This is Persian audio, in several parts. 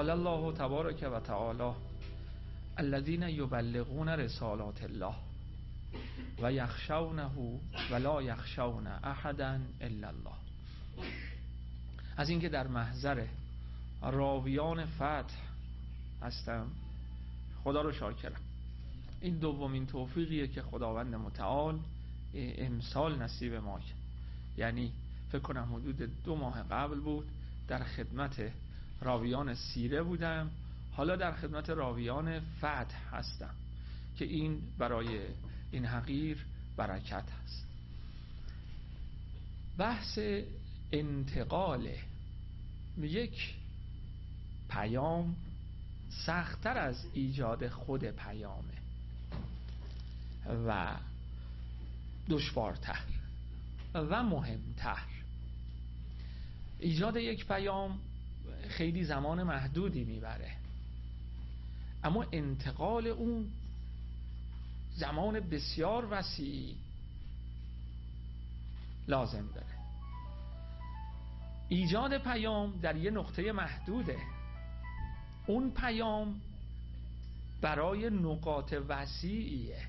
قال الله تبارک و تعالی الذين يبلغون رسالات الله و یخشونه ولا یخشون احدا الا الله. از اینکه در محضر راویان فتح هستم خدا رو شاکرم. این دومین توفیقیه که خداوند متعال امسال نصیب ما کرد. یعنی فکر کنم حدود 2 ماه قبل بود در خدمت راویان سیره بودم، حالا در خدمت راویان فتح هستم که این برای این حقیر برکت هست. بحث انتقال یک پیام سخت‌تر از ایجاد خود پیامه و دشوارتر و مهمتر. ایجاد یک پیام خیلی زمان محدودی میبره، اما انتقال اون زمان بسیار وسیعی لازم داره. ایجاد پیام در یه نقطه محدوده، اون پیام برای نقاط وسیعیه.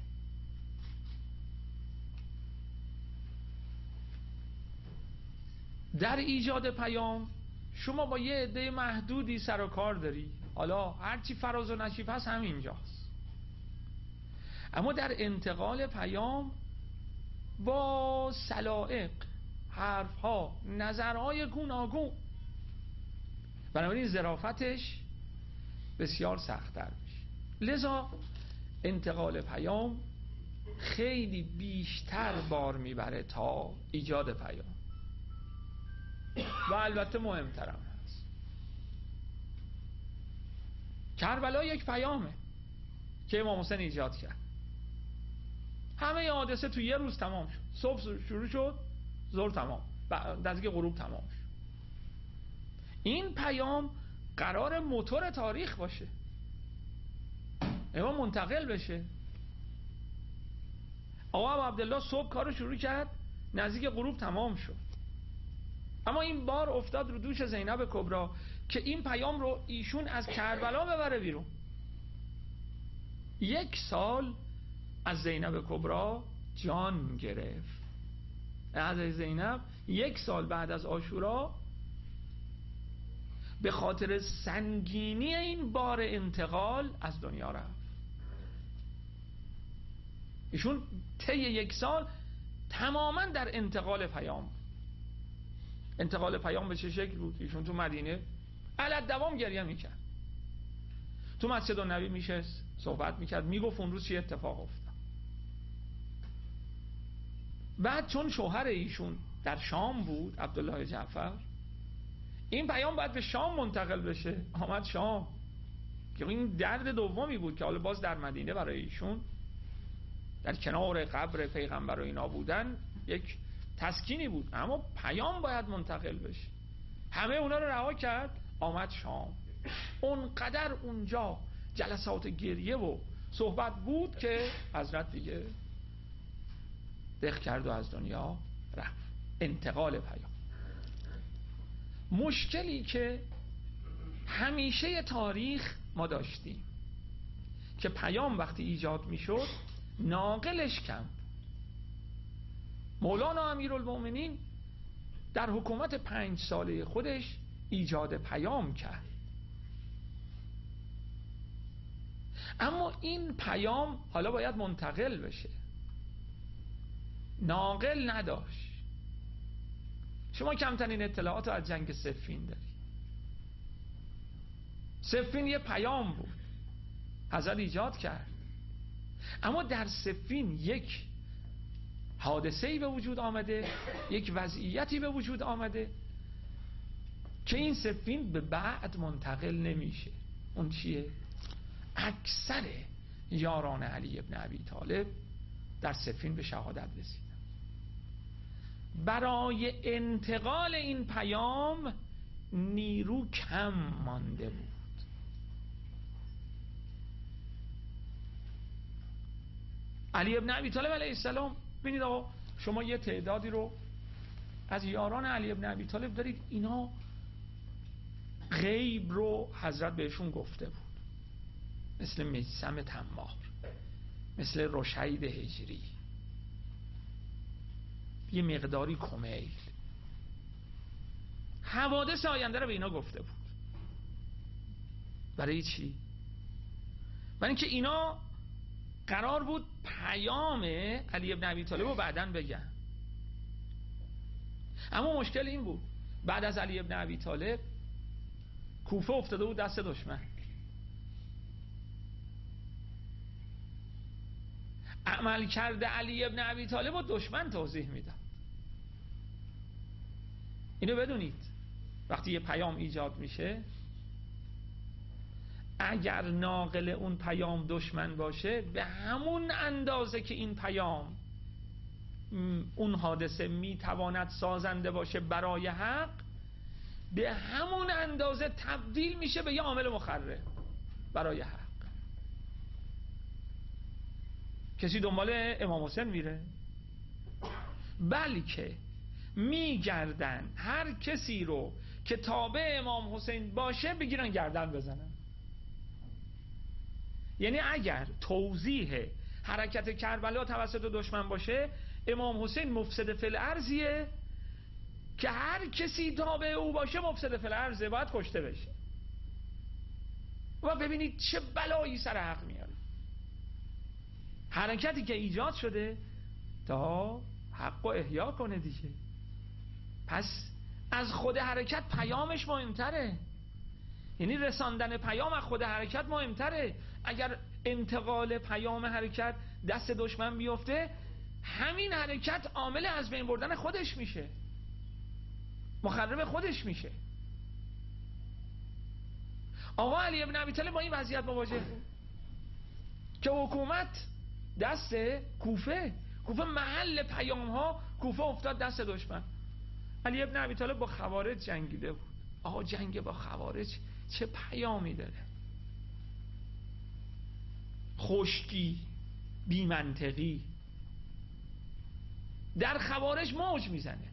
در ایجاد پیام شما با یه عده محدودی سر و کار داری، حالا هرچی فراز و نشیب هست همینجاست. اما در انتقال پیام با سلائق، حرفها، نظرهای گوناگون، بنابراین ظرافتش بسیار سخت‌تر میشه. لذا انتقال پیام خیلی بیشتر بار میبره تا ایجاد پیام و البته مهمترم هست. کربلا یک پیامه که امام حسین ایجاد کرد. همه حادثه تو یه روز تمام شد. صبح شروع شد، ظهر تمام، نزدیک غروب تمام شد. این پیام قرار موتور تاریخ باشه، امام منتقل بشه. آقا عبدالله صبح کارو شروع کرد، نزدیک غروب تمام شد. اما این بار افتاد رو دوش زینب کبری که این پیام رو ایشون از کربلا ببره بیرون. 1 سال از زینب کبری جان گرفت. از زینب 1 سال بعد از عاشورا به خاطر سنگینی این بار انتقال از دنیا رفت. ایشون طی 1 سال تماما در انتقال پیام. انتقال پیام به چه شکل بود؟ ایشون تو مدینه علت دوام گریه میکرد، تو مسجد النبی میشست صحبت میکرد، میگفت اون روز چی اتفاق افتاد. بعد چون شوهر ایشون در شام بود، عبدالله جعفر، این پیام باید به شام منتقل بشه. آمد شام که این درد دومی بود که حالا باز در مدینه برای ایشون در کنار قبر پیغمبر و اینا بودن یک تسکینی بود، اما پیام باید منتقل بشه. همه اونا رو رها کرد، آمد شام. اونقدر اونجا جلسات گریه و صحبت بود که حضرت دیگه دق کرد و از دنیا رفت. انتقال پیام. مشکلی که همیشه تاریخ ما داشتیم که پیام وقتی ایجاد می شد ناقلش کم. مولانا امیرالمومنین در حکومت 5 ساله خودش ایجاد پیام کرد، اما این پیام حالا باید منتقل بشه، ناقل نداشت. شما کمترین اطلاعات از جنگ صفین دارید. صفین یه پیام بود حضرت ایجاد کرد، اما در صفین یک حادثه‌ای به وجود آمده، یک وضعیتی به وجود آمده که این صفین به بعد منتقل نمیشه. اون چیه؟ اکثر یاران علی ابن ابی طالب در صفین به شهادت رسیدن. برای انتقال این پیام نیرو کم مانده بود. علی ابن ابی طالب علیه السلام، ببینید آقا شما یه تعدادی رو از یاران علی ابن ابی طالب دارید، اینا غیب رو حضرت بهشون گفته بود، مثل میثم تمار، مثل رشید هجری، یه مقداری کمیل، حوادث آینده رو به اینا گفته بود. برای چی؟ برای اینکه اینا قرار بود پیام علی ابن ابی طالب رو بعداً بگن. اما مشکل این بود بعد از علی ابن ابی طالب کوفه افتاده بود دست دشمن. عمل کرده علی ابن ابی طالب رو دشمن توضیح میداد. اینو بدونید وقتی یه پیام ایجاد میشه، اگر ناقل اون پیام دشمن باشه، به همون اندازه که این پیام اون حادثه میتواند سازنده باشه برای حق، به همون اندازه تبدیل میشه به یه عامل مخرب برای حق. کسی دنبال امام حسین میره؟ بلکه میگردن هر کسی رو که تابع امام حسین باشه بگیرن گردن بزنن. یعنی اگر توضیح حرکت کربلا توسط دشمن باشه، امام حسین مفسد فی الارضیه که هر کسی تابع او باشه مفسد فی الارضه، باید کشته بشه. و ببینید چه بلایی سر حق میاره. حرکتی که ایجاد شده تا حق و احیا کنه دیگه. پس از خود حرکت پیامش مهمتره، یعنی رساندن پیام از خود حرکت مهمتره. اگر انتقال پیام حرکت دست دشمن بیفته، همین حرکت عامل از بین بردن خودش میشه، مخرب خودش میشه. آقا علی ابن ابی طالب با این وضعیت مواجه بود که حکومت دست کوفه محل پیام ها، کوفه افتاد دست دشمن. علی ابن ابی طالب با خوارج جنگیده بود. آقا جنگ با خوارج چه پیامی داره؟ خشکی، بی منطقی، در خوارج موج میزنه.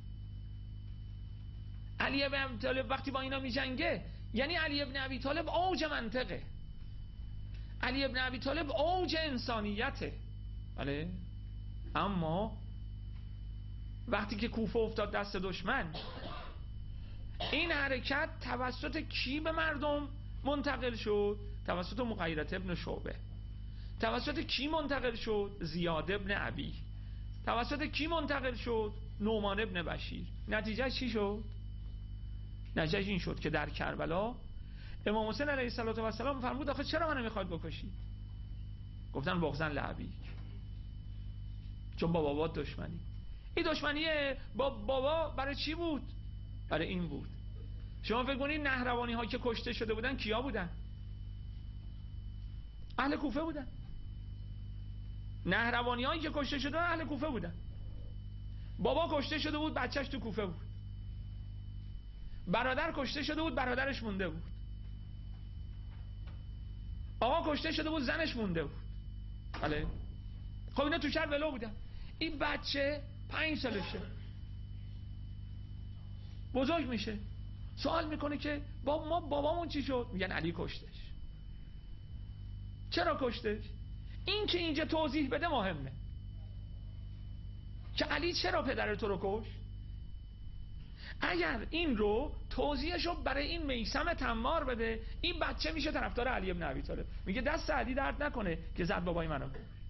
علی ابن ابی طالب وقتی با اینا میجنگه، یعنی علی ابن ابی طالب اوج منطقه، علی ابن ابی طالب اوج انسانیته. بله، اما وقتی که کوفه افتاد دست دشمن، این حرکت توسط کی به مردم منتقل شد؟ توسط مغیرة ابن شعبه. توسط کی منتقل شد؟ زیاد ابن ابی. توسط کی منتقل شد؟ نعمان ابن بشیر. نتیجه چی شد؟ نتیجه این شد که در کربلا امام حسین علیه السلام فرمود آخه چرا منو میخواد بکشید؟ گفتن بغضاً لابیک، چون با بابا دشمنی. این دشمنی با بابا برای چی بود؟ برای این بود. شما فکر کنید نهروانی ها که کشته شده بودن کیا بودن؟ اهل کوفه بودن. نهروانی هایی که کشته شده اهل کوفه بودن. بابا کشته شده بود، بچهش تو کوفه بود. برادر کشته شده بود، برادرش مونده بود. آقا کشته شده بود، زنش مونده بود. بله. خب اینا تو کربلا بودن. این بچه 5 سالشه، بزرگ میشه، سوال میکنه که بابامون چی شد؟ میگن علی کشتش. چرا کشتش؟ این که اینجا توضیح بده مهمه که علی چرا پدر تو رو کشت. اگر این رو توضیحشو برای این میثم تمار بده، این بچه میشه طرفدار علی ابن ابی طالب، میگه دست علی درد نکنه که زد بابای منو.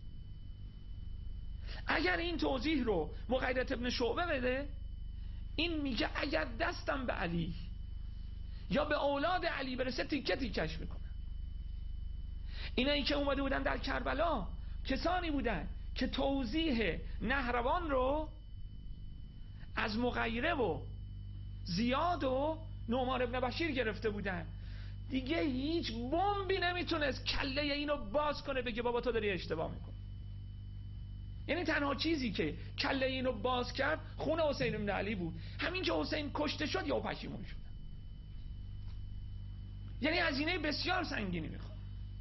اگر این توضیح رو مغیرة ابن شعبه بده، این میگه اگر دستم به علی یا به اولاد علی برسه تیکه تیکش میکنه. اینایی که اومده بودن در کربلا کسانی بودن که توضیح نهروان رو از مغیره و زیاد و نعمان ابن بشیر گرفته بودن. دیگه هیچ بمبی نمیتونست کله اینو باز کنه بگه بابا تو داری اشتباه میکنی. یعنی تنها چیزی که کله اینو باز کرد خون حسین بن علی بود. همین که حسین کشته شد یا پشیمون شد. یعنی هزینه بسیار سنگینی میخواد.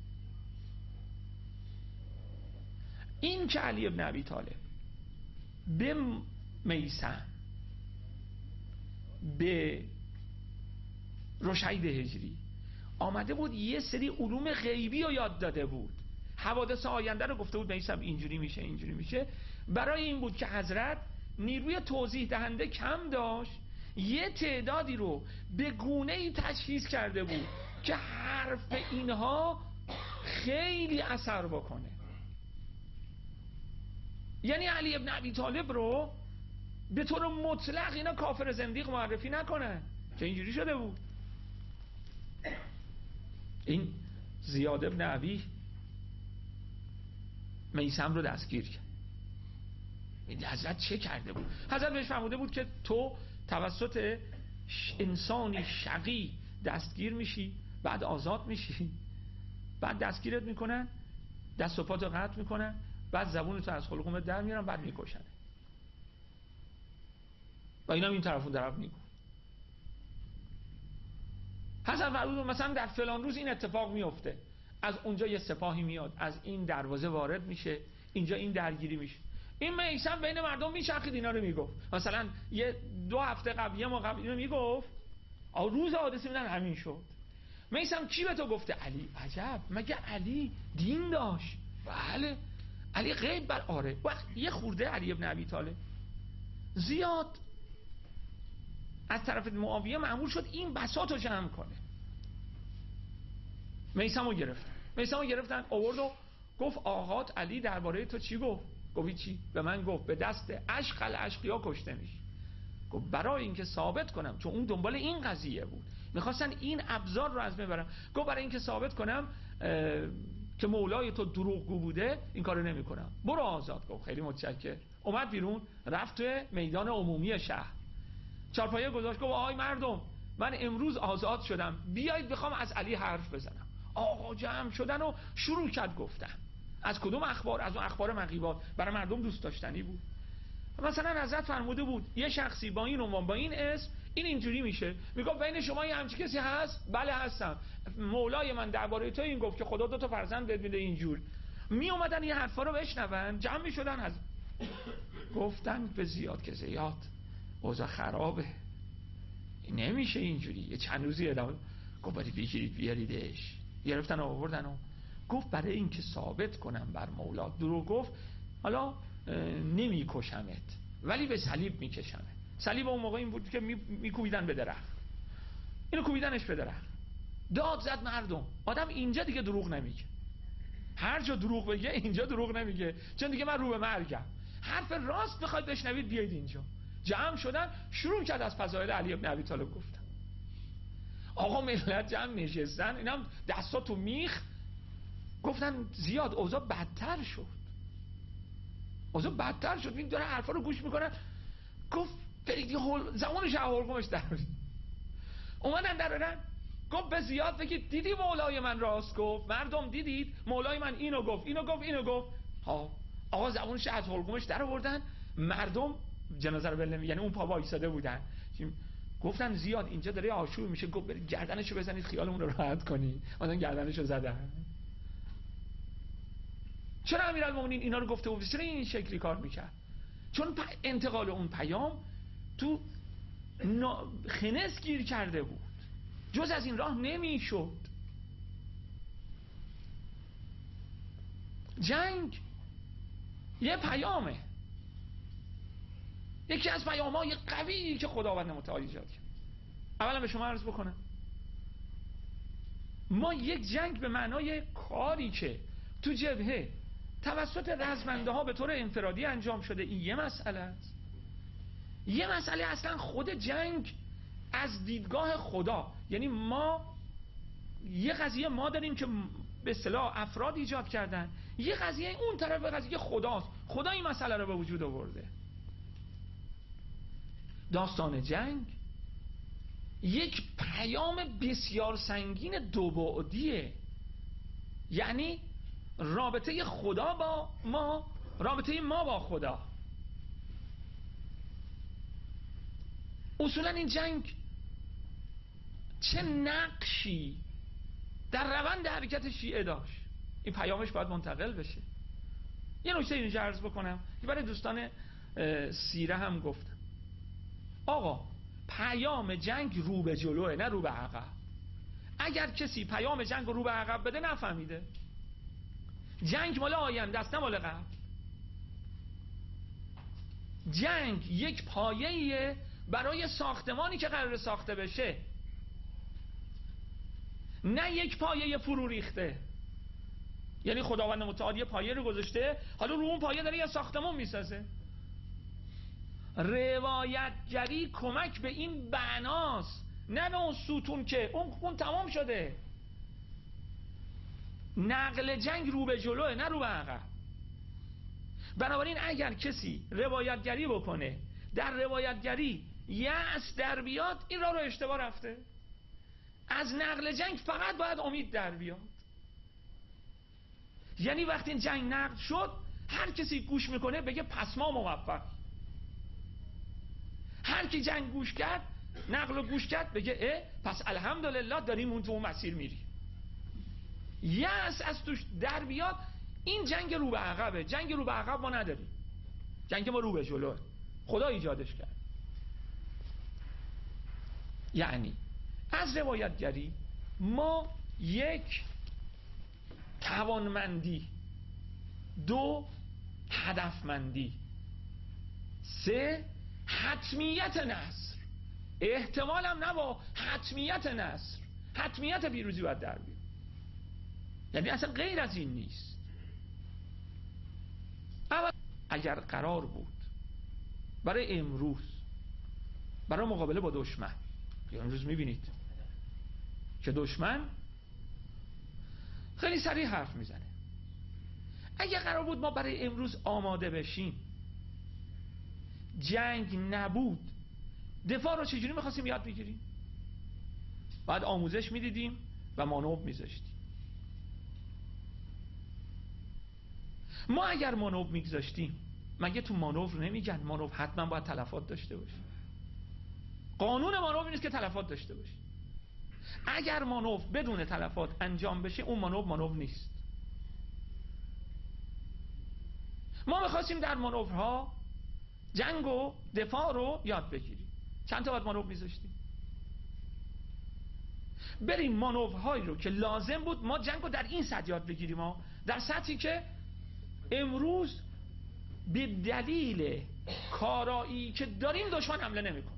این که علی ابن ابی طالب به میثم، به رشید هجری آمده بود یه سری علوم غیبی رو یاد داده بود، حوادث آینده رو گفته بود میسم اینجوری میشه اینجوری میشه. برای این بود که حضرت نیروی توضیح دهنده کم داشت، یه تعدادی رو به گونه‌ای تشخیص کرده بود که حرف اینها خیلی اثر بکنه. یعنی علی ابن ابی طالب رو به طور مطلق اینا کافر زندیق معرفی نکنن که اینجوری شده بود. این زیاد ابن ابی میثم رو دستگیر کرد. این حضرت چه کرده بود؟ حضرت بهش فرموده بود که تو توسط انسانی شقی دستگیر میشی، بعد آزاد میشی، بعد دستگیرت میکنن، دست و پاتو قطع میکنن، بعد زبونتو از حلقومت در میارن، بعد میکشن. و اینا این طرف اون طرف میگن. حضرت فرمود مثلا در فلان روز این اتفاق میفته، از اونجا یه سپاهی میاد، از این دروازه وارد میشه، اینجا این درگیری میشه. این میثم بین مردم میچرخید اینا رو میگفت. مثلا یه 2 هفته قبل، یه ماه قبل اینو میگفت، روز حادثه میدن همین شد. میثم کی به تو گفته؟ علی. عجب، مگه علی دین داشت؟ بله. علی غیب بر آره. وقت یه خورده علی ابن ابی طالب زیاد از طرف معاویه مأمور شد این بساط رو جمع کنه. میثم رو گرفتن آورد و گفت آقات علی درباره تو چی گفت؟ گفت چی؟ به من گفت به دست اشقل اشقیا کشته میشی. گفت برای اینکه ثابت کنم، چون اون دنبال این قضیه بود، میخواستن این ابزار رو از بین ببرن. گفت برای اینکه ثابت کنم که مولای تو دروغگو بوده این کارو نمیکنم، برو آزاد. گفت خیلی متشکر. اومد بیرون، رفت توی میدان عمومی شهر، چارپایه گذاشت، گفت آهای مردم من امروز آزاد شدم، بیایید بخوام از علی حرف بزنم. آقا جمع شدن و شروع کرد گفتن. از کدوم اخبار؟ از اون اخبار مغیبات، برای مردم دوست داشتنی بود. مثلا حضرت فرموده بود یه شخصی با این عنوان با این اسم این اینجوری میشه، میگه بین شما یه همچی کسی هست؟ بله هستم. مولای من درباره تو این گفت که خدا 2 فرزند بهت میده. اینجور می اومدن این حرفا رو بشنون، جمع میشدن، از گفتن به زیاد که زیاد اوضاع خرابه، نمیشه اینجوری. یه چند روزی ادامه گفت برید بگیرید بیاریدش. گرفتن آوردن و گفت برای اینکه ثابت کنم بر مولا دروغ گفت، حالا نمیکشمت ولی به صلیب میکشمت. صلیب اون موقع این بود که میکوبیدن به درخت، اینو کوبیدنش به درخت. داد زد مردم. آدم اینجا دیگه دروغ نمیگه، هر جا دروغ بگه اینجا دروغ نمیگه، چون دیگه من رو به مرگم. حرف راست بخواید بشنوید بیاید اینجا. جمع شدن، شروع کرد از فضایل علی ابن ابی طالب گفتن. آقا ملت جمع نشستن، اینا هم دستا تو میخ. گفتن زیاد اوضاع بدتر شد، اوضاع بدتر شد. این داره حرفا رو گوش میکنن. گفت فرید زمانش حلقومش در اومدن درارن. گفت به زیاد بگید دیدی مولای من راست گفت؟ مردم دیدید مولای من اینو گفت اینو گفت اینو گفت. ها آقا زبونش از حلقومش در آوردن. مردم جنازه رو بلنمی، یعنی اون پا وایساده بودن. گفتن زیاد اینجا داره آشوب میشه. گفت برید گردنشو بزنید خیالمون رو راحت کنید. مثلا گردنشو زدن. چرا امیرالمومنین اینا رو گفته بود؟ چرا این شکلی کار میکرد؟ چون انتقال اون پیام تو خنس گیر کرده بود، جز از این راه نمیشد. جنگ یه پیامه، یکی از پیام‌های قویی که خداوند متعال ایجاد کرد. اولا به شما عرض بکنم ما یک جنگ به معنای کاری که تو جبهه توسط رزمنده ها به طور انفرادی انجام شده، این یه مسئله است. یه مسئله اصلا خود جنگ از دیدگاه خدا، یعنی ما یه قضیه ما داریم که به اصطلاح افراد ایجاد کردن، یه قضیه اون طرف قضیه خداست. خدا این مسئله رو به وجود آورده. داستان جنگ یک پیام بسیار سنگین دوبعدیه، یعنی رابطه خدا با ما، رابطه ما با خدا. اصولا این جنگ چه نقشی در روند حرکت شیعه داشت، این پیامش باید منتقل بشه. یه نکته اینجا عرض بکنم که برای دوستان سیره هم گفتم. آقا پیام جنگ رو به جلوه نه رو به عقب. اگر کسی پیام جنگ رو به عقب بده نفهمیده. جنگ مال آینده است نه مال قبل. جنگ یک پایه‌ایه برای ساختمانی که قرار ساخته بشه، نه یک پایه فرو ریخته. یعنی خداوند متعال یه پایه رو گذاشته، حالا رو اون پایه داره یه ساختمان میسازه. روایتگری کمک به این بناست، نه به اون ستون که اون تمام شده. نقل جنگ رو به جلوه نه رو به عقب. بنابراین اگر کسی روایتگری بکنه، در روایتگری یأس در بیاد، این راه رو اشتباه رفته. از نقل جنگ فقط باید امید در بیاد. یعنی وقتی این جنگ نقل شد، هر کسی گوش میکنه بگه پس ما موفق. هر کی جنگ گوش کرد، نقل رو گوش کرد، بگه پس الحمدلله داریم اون تو اون مسیر میریم. یأس از توش در بیاد، این جنگ رو به عقبه. جنگ رو به عقب ما نداریم، جنگ ما رو به جلوه. خدا ایجادش کرد. یعنی از روایتگری ما یک توانمندی، دو هدفمندی، سه حتمیت نصر، احتمال هم نه با حتمیت نصر، حتمیت پیروزی باید در بیاد. یعنی اصلا غیر از این نیست. اول اگر قرار بود برای امروز، برای مقابله با دشمن، امروز میبینید که دشمن خیلی سریع حرف میزنه. اگر قرار بود ما برای امروز آماده بشیم، جنگ نبود، دفاع رو چجوری میخواستیم یاد بگیریم؟ بعد آموزش میدیدیم و مانور میذاشتیم. ما اگر مانور میگذاشتیم، مگه تو مانور نمیگن مانور حتما باید تلفات داشته باشه؟ قانون مانور نیست که تلفات داشته باشه. اگر مانور بدون تلفات انجام بشه، اون مانور نیست. ما میخواستیم در مانورها جنگ و دفاع رو یاد بگیریم. چند تا باید مانور میذاشتیم؟ بریم مانورهایی رو که لازم بود ما جنگ رو در این سطح یاد بگیریم، ما در سطحی که امروز به دلیل کارایی که داریم دشمن حمله نمیکنه،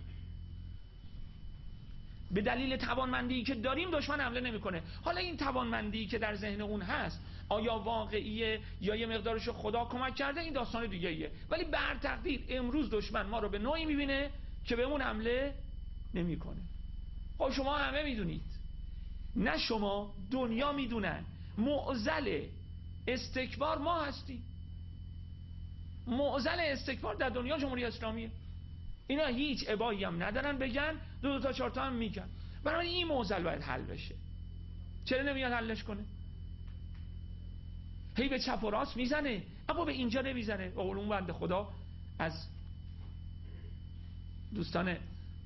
به دلیل توانمندی که داریم دشمن حمله نمیکنه. حالا این توانمندی که در ذهن اون هست آیا واقعیه یا یه مقدارشو خدا کمک کرده، این داستان دیگه ایه. ولی بر تقدیر امروز دشمن ما رو به نوعی میبینه که به اون حمله نمیکنه. خب شما همه میدونید، نه شما، دنیا میدونن معضل استکبار ما هستیم. معضل استکبار در دنیا جمهوری اسلامیه. اینا هیچ ابایی هم ندارن بگن، دو تا چهار تا هم میگن. برای این معضل باید حل بشه. چرا نمیاد حلش کنه؟ هی به چپ و راست میزنه اما به اینجا نمیزنه. اون بنده خدا از دوستان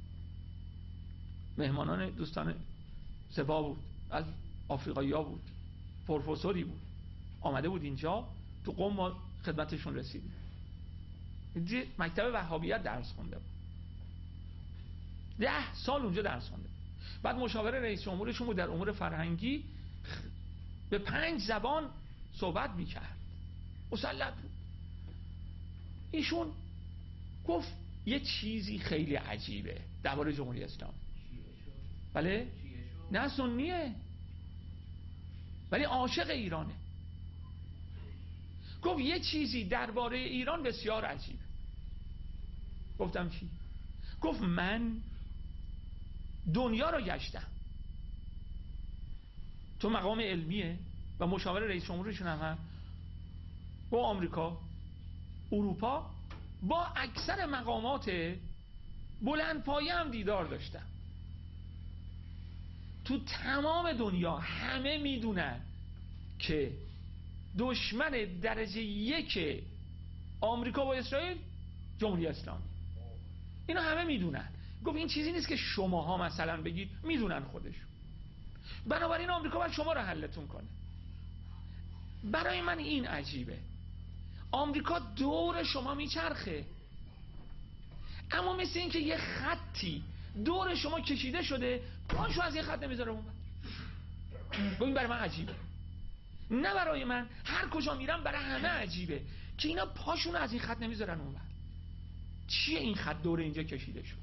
مهمانان دوستان سپاه بود، از آفریقایی ها بود، پروفسوری بود، آمده بود اینجا، تو قم ما خدمتشون رسیدیم. مکتب وهابیت درس خونده بود، 10 سال اونجا درس خونده. بعد مشاور رئیس جمهورشون بود در امور فرهنگی، به 5 زبان صحبت میکرد، مسلط بود. ایشون گفت یه چیزی خیلی عجیبه درباره جمهوری اسلامی. بله؟ نه سنیه ولی عاشق ایرانه. گفت یه چیزی درباره ایران بسیار عجیبه. گفتم چی؟ گفت من دنیا رو گشتم، تو مقام علمیه و مشاور رئیس جمهورشون هم با آمریکا، اروپا، با اکثر مقامات بلند پایه هم دیدار داشتم. تو تمام دنیا همه میدونن که دشمن درجه 1 آمریکا با اسرائیل جمهوری اسلامی. اینا همه میدونن. گفت این چیزی نیست که شماها مثلا بگید، میدونن خودشون. بنابراین آمریکا باید شما رو حلتون کنه. برای من این عجیبه، آمریکا دور شما میچرخه. اما مثل این که یه خطی دور شما کشیده شده، پاشو از این خط نمیذاره اون. ببین برای من عجیبه، نه برای من، هر کجا میرم برای همه عجیبه که اینا پاشون از این خط نمیذارن اون. چیه این خط دور اینجا کشیده شد؟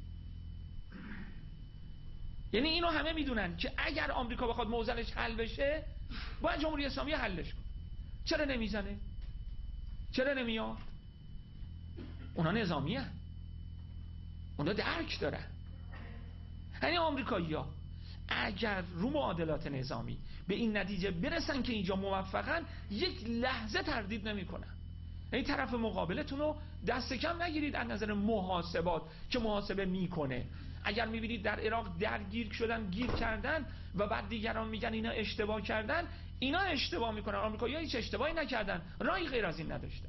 یعنی اینو همه میدونن که اگر آمریکا بخواد موزلش حل بشه باید جمهوری اسلامی حلش کنه. چرا نمیزنه؟ چرا نمیاد؟ اونا نظامی هن. اونا درک دارن. یعنی آمریکایی‌ها اگر رو معادلات نظامی به این نتیجه برسن که اینجا موفقن، یک لحظه تردید نمیکنن. این طرف مقابلتون رو دست کم نگیرید از نظر محاسبات که محاسبه میکنه. اگر میبینید در عراق درگیر شدن، گیر کردن و بعد دیگران میگن اینا اشتباه کردن، اینا اشتباه میکنن. آمریکایی‌ها هیچ اشتباهی نکردن، راهی غیر از این نداشتن.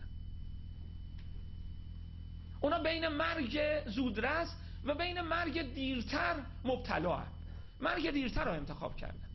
اونا بین مرگ زودرس و بین مرگ دیرتر مبتلا هستند. مرگ دیرتر رو انتخاب کردن.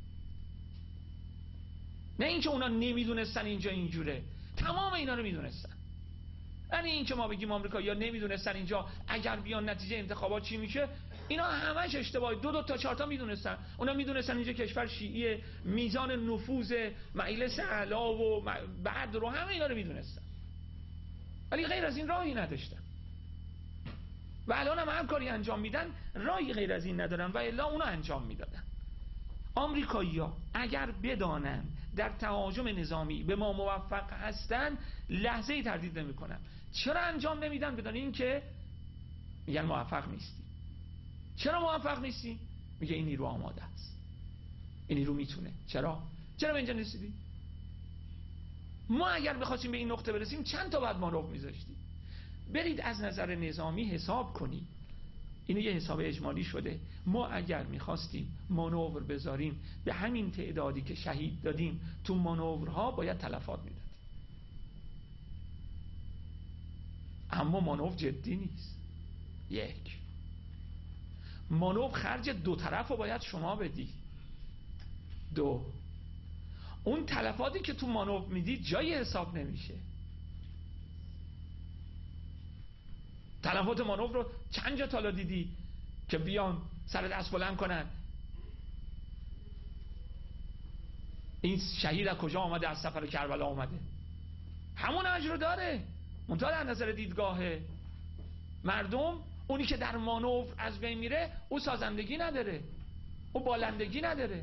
نه اینکه اونا نمیدونستن اینجا اینجوره، تمام اینا رو میدونستن. یعنی این که ما بگیم آمریکایی‌ها نمیدونستن اینجا اگر بیان نتیجه انتخابات چی میشه، اینا همش اشتباه. دو تا چهار تا میدونستن. اونا میدونستن اینجا کشور شیعیه، میزان نفوذ مجلس اعلی و بعد رو همه اینا رو میدونستن، ولی غیر از این راهی نداشتن. و الان هم هر کاری انجام میدن راهی غیر از این ندارن و الا اونو انجام میدادن. آمریکایی‌ها اگر بدانن در تهاجم نظامی به ما موفق هستن، لحظه‌ای تردید نمی‌کنن. چرا انجام نمیدن؟ بدون این که میگن موفق نیستی. چرا موفق نیستی؟ میگه این نیرو آماده است، این نیرو میتونه. چرا به اینجا نرسیدی؟ ما اگر بخواستیم به این نقطه برسیم چند تا بعد مانور میذاشتیم. برید از نظر نظامی حساب کنید. اینو یه حساب اجمالی شده. ما اگر میخواستیم مانور بذاریم به همین تعدادی که شهید دادیم تو مانورها باید تلفات میدادیم. اما مانور جدی نیست. یک مانور خرج دو طرف رو باید شما بدی. دو اون تلفاتی که تو مانور میدی جایی حساب نمیشه. تلفات مانور رو چند جا تالا دیدی که بیان سر دست بلند کنن این شهید از کجا آمده؟ از سفر کربلا آمده. همون اجر رو داره، منتها در نظر دیدگاه مردم اونی که در مانور از بین میره او سازندگی نداره، او بالندگی نداره.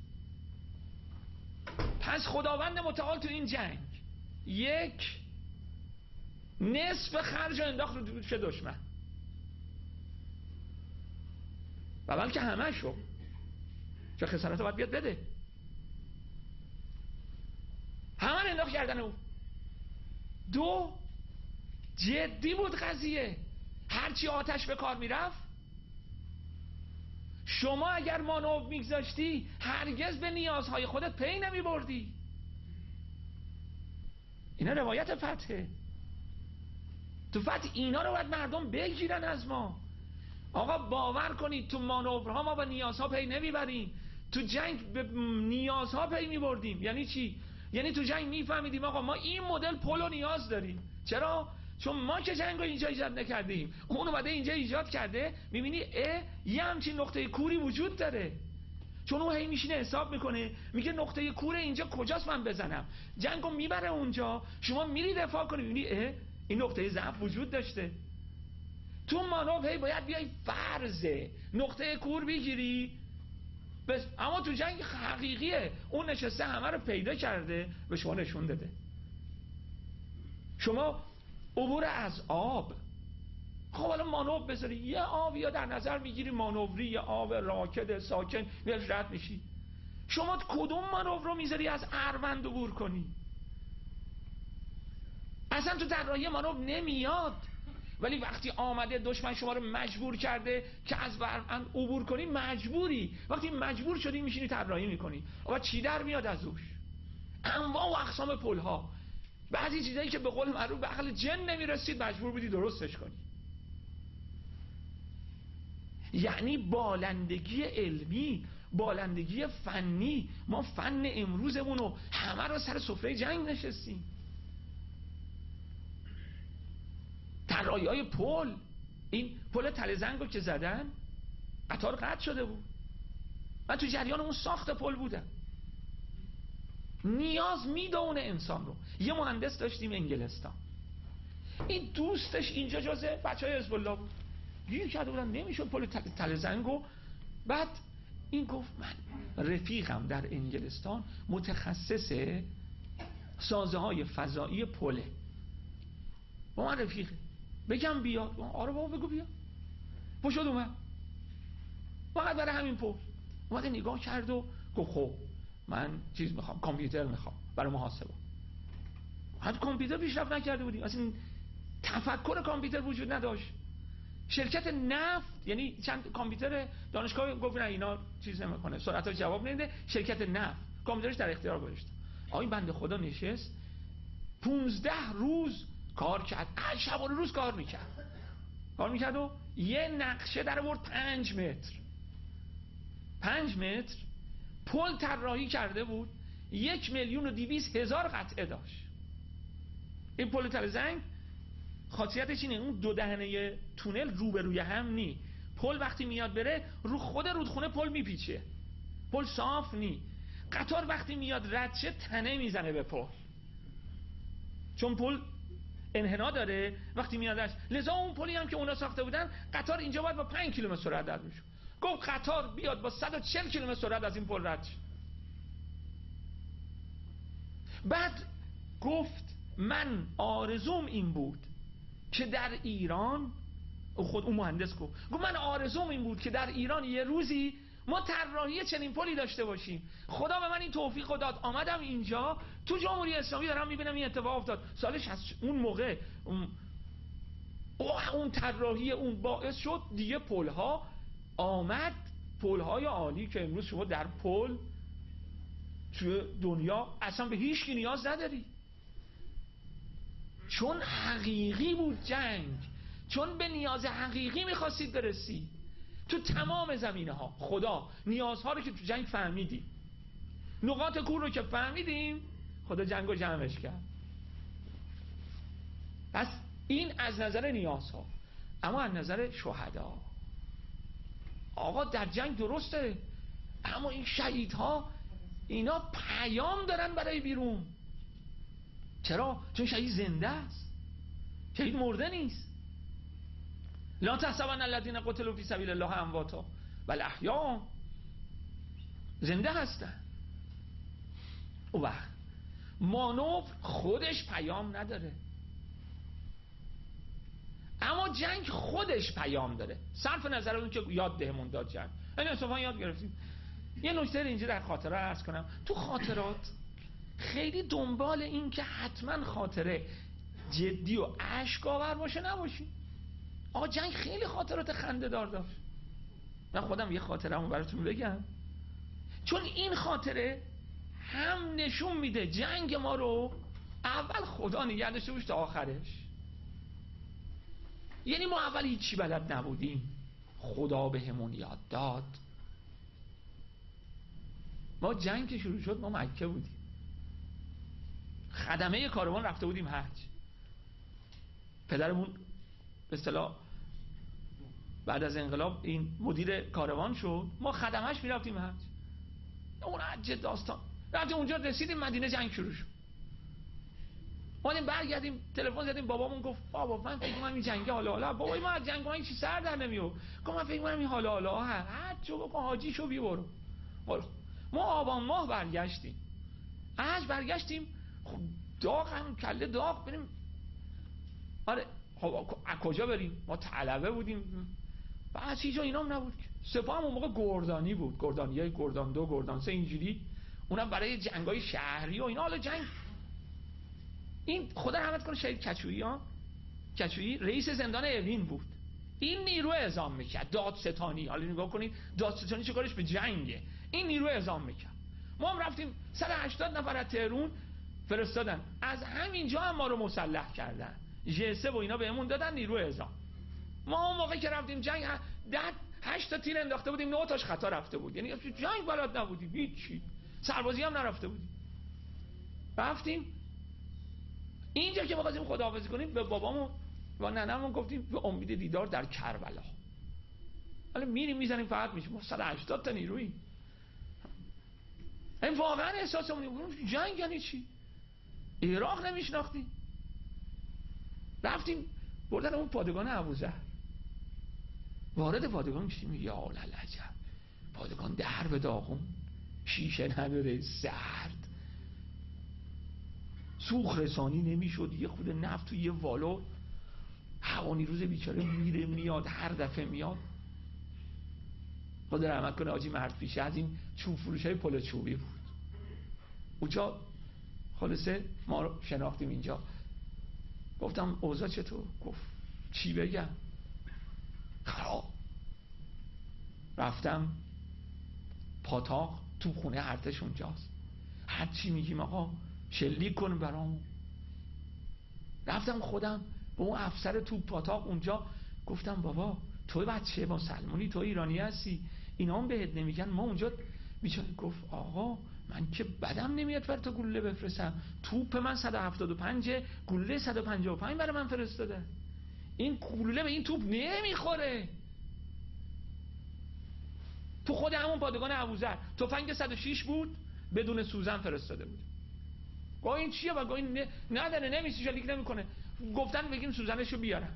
پس خداوند متعال تو این جنگ یک نصف خرج رو انداخت رو دوش دشمن، و بلکه همه شو چه خسارت باید بیاد بده، همه انداخت کردن او. دو جدی بود قضیه. هرچی آتش به کار میرفت، شما اگر مانور میگذاشتی هرگز به نیازهای خودت پی نمی بردی. اینا روایت فتحه. تو فتح اینا رو باید مردم بگیرن از ما. آقا باور کنید تو مانورها ما به نیازها پی نمیبریم، تو جنگ به نیازها پی میبردیم. یعنی چی؟ یعنی تو جنگ میفهمیدیم آقا ما این مدل پولو نیاز داریم. چرا؟ چون ما که جنگ رو اینجا ایجاد نکردیم، اون اومده اینجا ایجاد کرده. میبینی یه همچین نقطه کوری وجود داره، چون اون هی میشینه حساب میکنه، میگه نقطه کور اینجا کجاست من بزنم. جنگو میبره اونجا، شما میری دفاع کنی، میبینی این نقطه ضعف وجود داشته. تو مانور هی باید بیای فرض نقطه کور بگیری بس. اما تو جنگ حقیقیه، اون نشسته همه رو پیدا کرده به شما نشون داده. شما عبور از آب، خب حالا مانور بذاری یه آب یا در نظر میگیری مانوری، یه آب راکد ساکن میاش رد میشی. شما کدوم مانور رو میذاری از اروند عبور کنی؟ اصلا تو طراحی مانور نمیاد. ولی وقتی آمده دشمن شما رو مجبور کرده که از اروند عبور کنی، مجبوری. وقتی مجبور شدی میشینی طراحی میکنی. و چی در میاد از اوش؟ انواع و اقسام پلها، بعضی چیزایی که به قول معروف به عقل جن نمیرسید مجبور بودی درستش کنی. یعنی بالندگی علمی، بالندگی فنی. ما فن امروزمون رو همه رو سر سفره جنگ نشستیم. طراحی‌های پل، این پل تله زنگو که زدن قطار قطع شده بود. من تو جریان اون ساخت پل بودم. نیاز میدونه انسان رو. یه مهندس داشتیم انگلستان، این دوستش اینجا جزء بچهای حزب الله بود، گیر کرده بودن نمیشد پل تله زنگو. بعد این گفت من رفیقم در انگلستان متخصص سازه های فضایی پله، با من رفیقه، بگم بیاد؟ آره بابا بگو بیا. پشت اومد فقط برای همین پل اومده نگاه کرد و گفت خب من چیز میخوام، کامپیوتر میخوام برای محاسبه. حتی کامپیوتر پیشرفت نکرده بودیم، اصلا تفکر کامپیوتر وجود نداشت. شرکت نفت، یعنی چند کامپیوتر دانشگاه گفت نه اینا چیز نمیکنه، سرعتش جواب نمیده، شرکت نفت کامپیوترش در اختیار گذاشت. این بنده خدا نشست 15 روز کار کرد، شبانه روز کار میکرد و یه نقشه در آورد 5 متر پل طراحی کرده بود. 1,200,000 قطعه داشت. این پل تله زنگ خاصیتش اینه اون دو دهنه تونل روبروی هم نی. پل وقتی میاد بره رو خود رودخونه پل میپیچه، پل صاف نی. قطار وقتی میاد رد شه تنه میزنه به پل، چون پل انحنا داره وقتی میادش. لذا اون پلی هم که اونا ساخته بودن قطار اینجا باید با 5 کیلومتر سرعت رد میشه. گفت قطار بیاد با 140 کیلومتر سرعت از این پل رد شه. بعد گفت من آرزوم این بود که در ایران، خود اون مهندس گفت من آرزوم این بود که در ایران یه روزی ما طراحی چنین پلی داشته باشیم. خدا به من این توفیق داد، آمدم اینجا تو جمهوری اسلامی دارم میبینم این اتفاق افتاد. سالش از اون موقع اون طراحی اون باعث شد دیگه پلها آمد، پلهای عالی که امروز شما در پل توی دنیا اصلا به هیچ کی نیاز نداری، چون حقیقی بود جنگ، چون به نیاز حقیقی میخواستید برسی. تو تمام زمینه ها خدا نیازها رو که تو جنگ فهمیدیم، نقاط کور رو که فهمیدیم، خدا جنگ رو جمعش کرد. پس این از نظر نیازها. اما از نظر شهدا، آقا در جنگ درسته، اما این شهیدها اینا پیام دارن برای بیرون. چرا؟ چون شهید زنده است، شهید مرده نیست. لا تحسبن الذين قتلوا في سبيل الله امواتا بل احیاء، زنده هستن. او وقت مانور خودش پیام نداره، اما جنگ خودش پیام داره، صرف نظر اون که یاد دهمون داد جنگ. این اصلا یاد گرفتیم. یه نکته اینجا در خاطره عرض کنم، تو خاطرات خیلی دنبال این که حتما خاطره جدی و اشک‌آور باشه نباشی. آقا جنگ خیلی خاطرات خنده دار داشت. من خودم یه خاطره‌مو براتون بگم، چون این خاطره هم نشون میده جنگ ما رو اول خدا نگه داشته باشه تا آخرش. یعنی ما اول هیچی بلد نبودیم، خدا بهمون یاد داد. ما جنگ که شروع شد ما مکه بودیم، خدمه کاروان رفته بودیم حج. پدرمون به اصطلاح بعد از انقلاب این مدیر کاروان شد، ما خدمهش میرفتیم حج. اون حج داستان رفتیم اونجا، رسیدیم مدینه، جنگ شروع شد. اومدیم برگردیم، تلفن زدیم، بابامون گفت بابا من فکر کنم این جنگ حالا بابا ما از جنگ ما هیچ سر در نمیو. گفت من فکر کنم این حالا حج بکن، حاجی شو بی برو. ما آبان ماه برگشتیم، حج برگشتیم، خب داغ هم کله داغ بریم. آره خب کجا بریم؟ ما طلبه بودیم، بعد هیچ جا اینام نبود. سپاه هم اون موقع گردانی بود، گردانیای گردان 2، گردان 3 اینجوری، اونم برای جنگای شهری و اینا. حالا جنگ این خدا رحمت کنه شهید کچویی رئیس زندان اوین بود. این نیرو اعزام میکرد، دادستانی. حالا نگاه کنید دادستانی چه کارش به جنگه. این نیرو اعزام میکرد. ما هم رفتیم 180 نفر از تهران فرستادن، از همینجا هم ما رو مسلح کردن، ژ3 و اینا بهمون دادن نیرو اعزام. ما اون موقع که رفتیم جنگ 8 تا تیر انداخته بودیم، 9 تاش خطا رفته بود. یعنی جنگ بلد نبودیم، هیچی، سربازی هم نرفته بودیم. رفتیم اینجا که می‌خواستیم خداحافظی کنیم، به بابامون با ننه‌مون گفتیم به امید دیدار در کربلا. حالا میریم میزنیم فقط میشه ما 180 تا نیرویی. این واقعا احساسمون بود جنگ یعنی چی؟ عراق نمیشناختیم. رفتیم بردن اون پادگان ابوذر. وارد پادگان میشیم یا للعجب. پادگان در به داغون، شیشه نداره، سرد، سوخت رسانی نمیشد، یه خود نفت تو یه والو، هوانی روز بیچاره میره میاد، هر دفعه میاد. خدا رحمت کنه حاجی مردپیشه از این چوب فروشای پل چوبی بود. اونجا خلاصه ما رو شناختیم اینجا. گفتم اوضاع چطور؟ گفت چی بگم؟ خراب. رفتم پاتاق، تو خونه ارتش اونجاست، هر چی میگیم آقا شلیک کن برامون. رفتم خودم به اون افسر تو پاتاق اونجا گفتم بابا توی بچه با سلمونی، تو ایرانی هستی، اینا هم بهت نمیگن ما اونجا بیچاره. گفت آقا من که بدم نمیاد بر تو گلوله بفرستم، توپ من 175 گلوله 155 برای من فرستاده، این گلوله به این توپ نمیخوره. تو خود همون پادگان ابوذر تفنگ 106 بود بدون سوزن فرستاده بود. گاه این چیه؟ و گاه این نداره، نمیشه، شلیک نمیکنه. گفتن بگیم سوزنشو بیارم.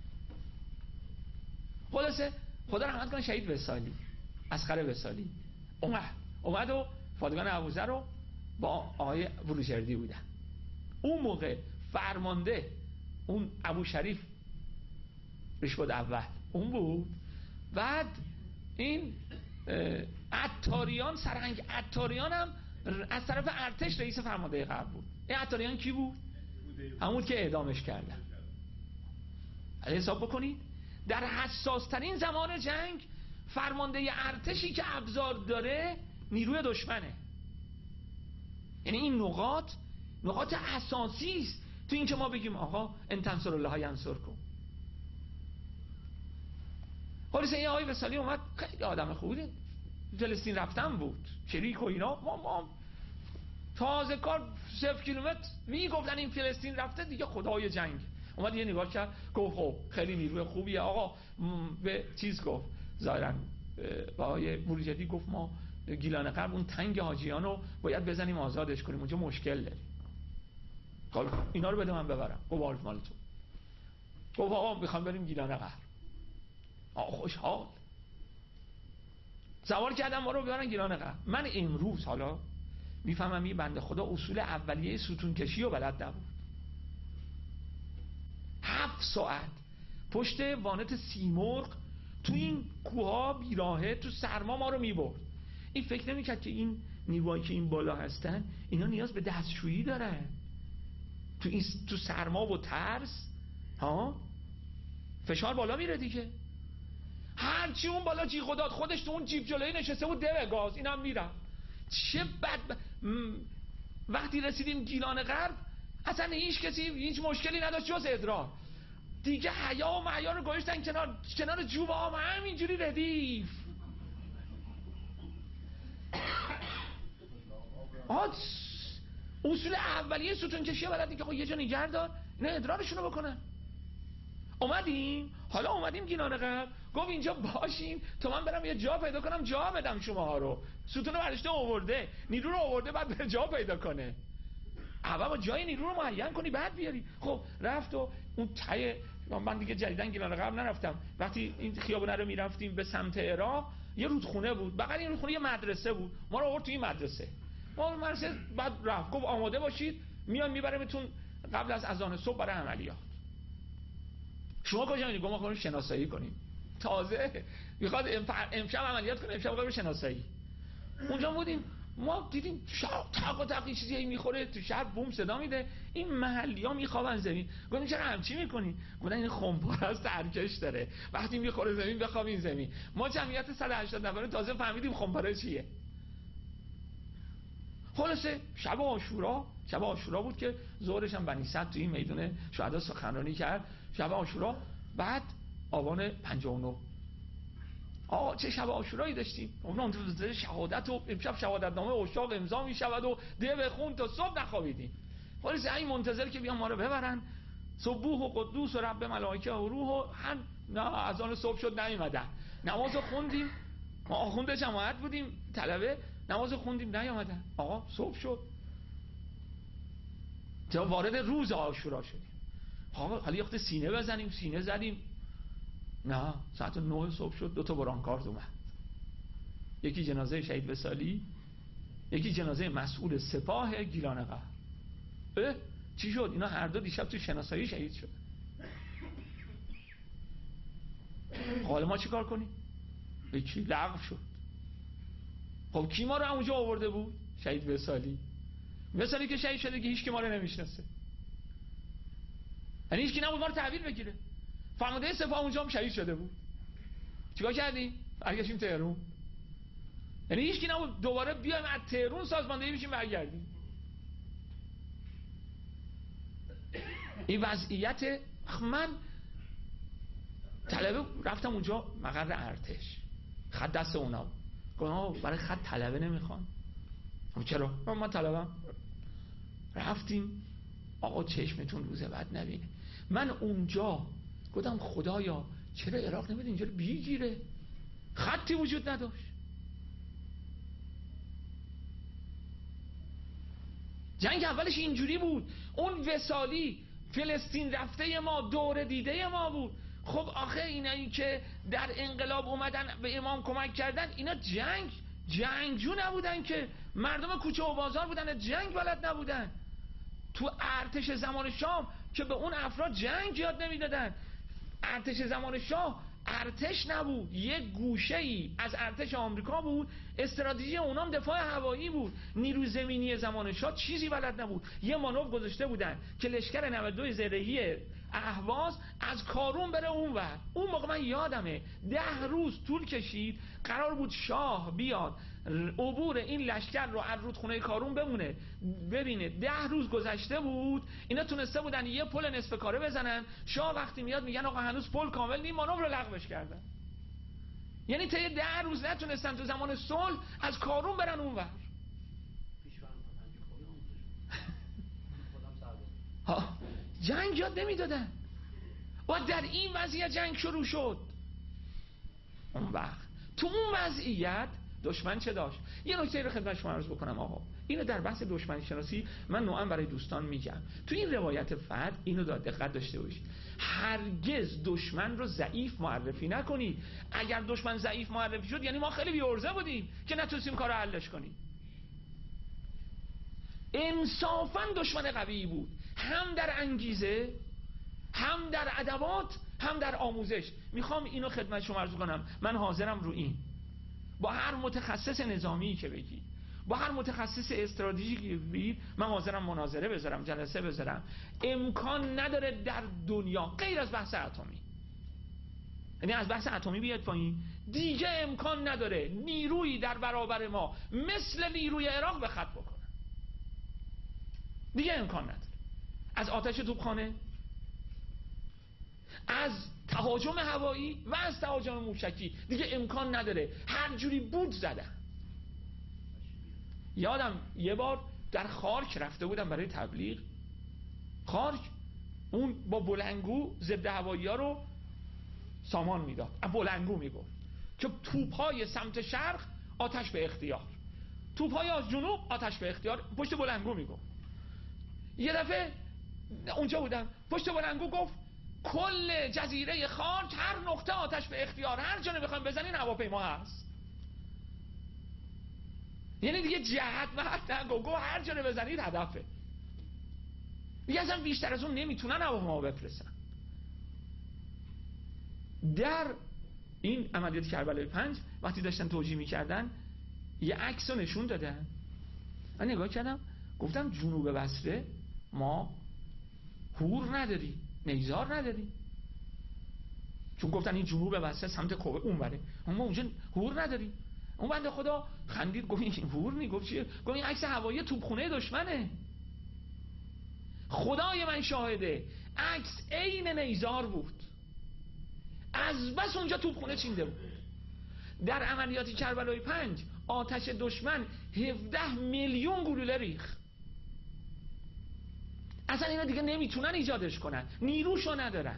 خلاصه خدا رحمت کنه شهید وصالی، اصغر وصالی اومد و پادگان ابوذر رو با آقای بروجردی بودن. اون موقع فرمانده اون ابو شریف رشبد اول اون بود. بعد این عطاریان، سرهنگ عطاریان هم از طرف ارتش رئیس فرمانده غرب بود. این عطاریان کی بود؟ همون که اعدامش کردن. حساب بکنید در حساس ترین زمان جنگ فرمانده ارتشی که ابزار داره نیروی دشمنه. یعنی این نقاط اساسی است تو این که ما بگیم آقا ان تنصروا الله ینصرکم. خلاص این آقای وصالی اومد، خیلی آدم خوبی، فلسطین رفتن بود، شریک و اینا. ما تازه کار 0 کیلومتر میگفتن این فلسطین رفته دیگه خدای جنگ. اومد یه نگاه کرد گفت خب خیلی نیروی خوبیه آقا. به چیز گفت ظاهرا آقای بروجردی گفت ما گیلان غرب اون تنگ حاجیانو باید بزنیم آزادش کنیم، اونجا مشکل داریم. خب اینا رو بده من ببرم. گفت عارف مال تو. گفت آقا میخوام بریم گیلان غرب. آقا خوشحال سوار کردم ما رو ببرن گیلان غرب. من امروز حالا میفهمم این بنده خدا اصول اولیه ستون کشی رو بلد نبود. 7 ساعت پشت وانت سیمرغ تو این کوها بیراهه تو سرما ما رو میبرد. این فکر نمیکرد که این نیروهایی که این بالا هستن اینا نیاز به دستشویی داره تو سرما و ترس. فشار بالا میره دیگه. هرچی اون بالا جیغ داد خودش تو اون جیب جلوی نشسته بود دو گاز اینم میرم. چه بد. وقتی رسیدیم گیلان غرب اصلا هیچ کسی هیچ مشکلی نداشت جز ادرار دیگه. حیا و معیار رو گذاشتن کنار جوب آب همینجوری ردیف. اصول اولیه ستون کشی بلد دیگه. خب یه جا نگه دار اینا ادرارشون رو بکنن. اومدیم گیلان غرب. گفت اینجا باشین تو من برم یه جا پیدا کنم جا بدم شماها رو. ستون برداشته آورده، نیرو رو آورده، بعد بره جا پیدا کنه. اول با جای نیرو رو معین کنی بعد بیاری. خب رفت و اون ته من دیگه جدیدن گیلان غرب نرفتم. وقتی این خیابونه رو میرفتیم به سمت عراق یه رودخونه بود، بغل این رودخونه یه مدرسه بود. ما رو آورد تو این مدرسه. بعد رفت گفت آماده باشید میام میبرمتون قبل از اذان صبح برای عملیات. شما کجا میرید؟ ما میخوایم شناسایی کنیم. تازه میخواد امشب عملیات کنه، امشب میخواد شناسایی. اونجا بودیم ما دیدیم تق چیزی میخوره تو شهر، بوم صدا میده، این محلی‌ها میخوابن زمین. گفتیم چرا همچی میکنین؟ گفتن این خمپاره است ترکش داره، وقتی میخوره زمین بخوابین زمین. ما جمعیت 180 نفره تازه فهمیدیم خمپاره چیه. خلاصه شب عاشورا بود که ظهرش هم بنی صدر تو این میدون شهدا سخنرانی کرد. شب عاشورا بعد آبان 59 چه شب عاشورایی داشتیم. اون منتظر شهادت و امشب شهادت نامه اشاق امضا میشود و ده بخون تا صبح نخوابیدیم. خلاص این منتظر که بیان ما رو ببرن سبوح و قدوس و رب ملائکه و روح و نه از آن صبح شد نیومدن. نماز خوندیم، ما آخوند جماعت بودیم طلبه، نماز خوندیم نیومدن. آقا صبح شد، تا وارد روز عاشورا شدیم. آقا حالا یه وقت سینه بزنیم، سینه زدیم. نه ساعت 9 صبح شد 2 تا برانکارد اومد. یکی جنازه شهید وصالی، یکی جنازه مسئول سپاه گیلان قهر. چی شد؟ اینا هر دو دیشب تو شناسایی شهید شد. حالا ما چی کار کنیم؟ یکی لغو شد. خب کی ما رو اونجا آورده بود؟ شهید وصالی. وصالی که شهید شده که هیچ کی ما رو نمیشناسه، یعنی هیچ کی نبود ما رو تحویل بگیره. فرمانده سپاه اونجا هم شهید شده بود. چیکار کردیم؟ برگشتیم تهران. یعنی هیچ کی نبود دوباره بیایم از تهران سازماندهی بشیم برگردیم. این وضعیت. من طلبه رفتم اونجا مقر ارتش، خط دست اونا. گفتم برای خط طلبه نمیخوان. چرا؟ من طلبم. رفتیم، آقا چشمتون روز بعد نبینه. من اونجا گفتم خدایا چرا عراق نمیده اینجا بیگیره؟ خطی وجود نداشت. جنگ اولش اینجوری بود. اون وصالی فلسطین رفته ما، دور دیده ما بود. خب آخه اینایی که در انقلاب اومدن به امام کمک کردن، اینا جنگجو نبودن که، مردم کوچه و بازار بودن، جنگ بلد نبودن. تو ارتش زمان شاه که به اون افراد جنگ یاد نمیدادن. ارتش زمان شاه ارتش نبود، یک گوشه‌ای از ارتش آمریکا بود. استراتژی اونام دفاع هوایی بود. نیروی زمینی زمان شاه چیزی بلد نبود. یه مانور گذاشته بودن که لشکر 92 زرهی اهواز از کارون بره اونور. اون موقع من یادمه 10 روز طول کشید، قرار بود شاه بیاد عبور این لشکر رو از رودخونه کارون بمونه ببینه. 10 روز گذشته بود، اینا تونسته بودن یه پل نصف کاره بزنن. شاه وقتی میاد میگن آقا هنوز پل کامل نیم، مانور رو لغوش کردن. یعنی تا 10 روز نتونستن تو زمان صلح از کارون برن اونور. جنگ یاد نمیدادن و در این وضعیت جنگ شروع شد. اون وقت تو اون وضعیت دشمن چه داشت؟ یه نکته رو خدمت شما عرض بکنم آقا، اینو در بحث دشمن شناسی من نوعا برای دوستان میگم. تو این روایت فتح اینو دقت داشته باشید، هرگز دشمن رو ضعیف معرفی نکنید. اگر دشمن ضعیف معرفی شد یعنی ما خیلی بی‌عرضه بودیم که نتونستیم کارو حلش کنیم. انصافا دشمن قوی بود، هم در انگیزه، هم در ادوات، هم در آموزش. میخوام اینو خدمت شما عرض کنم، من حاضرم رو این با هر متخصص نظامی که بگی، با هر متخصص استراتژیکی که بگید، من حاضرم مناظره بذارم، جلسه بذارم. امکان نداره در دنیا غیر از بحث اتمی، یعنی از بحث اتمی بیاد پایین دیگه امکان نداره نیرویی در برابر ما مثل نیروی عراق به خط بکنه. دیگه امکان نداره. از آتش توپخانه، از تهاجم هوایی و از تهاجم موشکی دیگه امکان نداره. هر جوری بود زدن. یادم یه بار در خارک رفته بودم برای تبلیغ. خارک اون با بلنگو ضد هوایی ها رو سامان میداد، بلنگو میگفت که توپ‌های سمت شرق آتش به اختیار، توپ‌های از جنوب آتش به اختیار، پشت بلنگو میگفت. یه دفعه اونجا بودم، پشت بلنگو گفت کل جزیره خارج هر نقطه آتش به اختیار، هر جا نمیخوایم بزنین هواپیما هست. یعنی دیگه جهت و حد نگو، هر جا بزنید هدفه. دیگه اصلا بیشتر از اون نمیتونن هواپیما بفرستن. در این عملیات کربلای 5 وقتی داشتن توجیه میکردن یه عکس رو نشون دادن. من نگاه کردم گفتم جنوب بصره ما هور نداری، نیزار نداری، چون گفتن این جنوب بصره سمت کوه اون بره، ما اونجا هور نداری. اون بنده خدا خندید گفت این هور نی. گفت چیه؟ گفت این عکس هوایی توپخونه دشمنه. خدای من شاهده عکس عین نیزار بود، از بس اونجا توپخونه چینده بود. در عملیات کربلای 5 آتش دشمن 17 میلیون گلوله ریخت. اصلا اینا دیگه نمیتونن ایجادش کنن، نیروشو ندارن.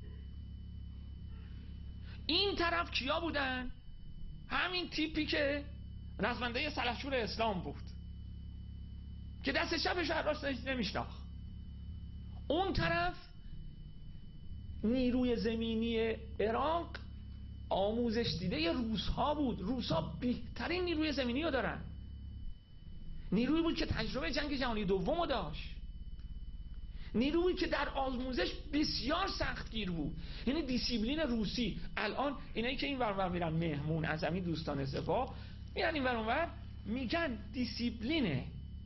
این طرف کیا بودن؟ همین تیپی که رزمنده سلحشور اسلام بود که دست چپش راست نمیشناخت. اون طرف نیروی زمینی عراق آموزش دیده روس‌ها بود. روس‌ها بهترین نیروی زمینی رو دارن. نیرویی بود که تجربه جنگ جهانی دوم رو داشت. نیرویی که در آموزش بسیار سختگیر بود. یعنی دیسیپلین روسی الان اینایی که این ور میرن مهمون از همین دوستان سپاه میرن این ور اونور میگن دیسیپلین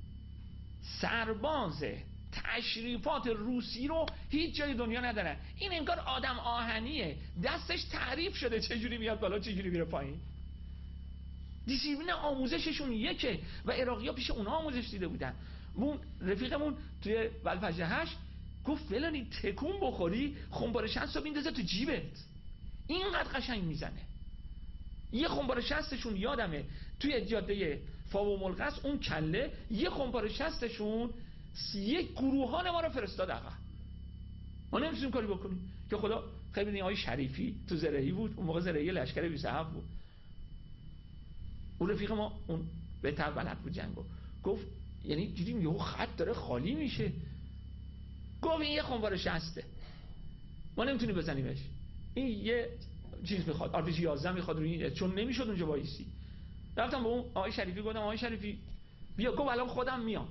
سرباز تشریفات روسی رو هیچ جای دنیا ندارن. این انگار آدم آهنیه، دستش تعریف شده چجوری بیاد بالا چجوری میره پایین. دیسیپلین آموزششون یکه و عراقی‌ها پیش اونها آموزش دیده بودن. اون رفیقمون توی ولفجر 8 گفت فلانی تکون بخوری خنبار 60 رو بیندازه تو جیبت، اینقدر قشنگ میزنه. یه خنبار 60شون یادمه توی جاده فاو ملقص اون کله یه خنبار 60شون یک گروهان ما رو فرستاد عقب. ما نمیتونیم کاری بکنیم که خدا خیلی نیای شریفی تو زرهی بود، اون موقع زرهی لشکر 27 بود. اون رفیق ما اون بهتر بلد بود جنگو، گفت یعنی دیدیم یهو خط داره خالی میشه، گفت این یه خنبار 60 ما نمیتونیم بزنیمش، این یه چیز میخواد RPG 11 میخواد روی این، چون نمیشد اونجا وایسی. رفتم به اون آقای شریفی گفتم آقای شریفی بیا، گفت الان خودم میام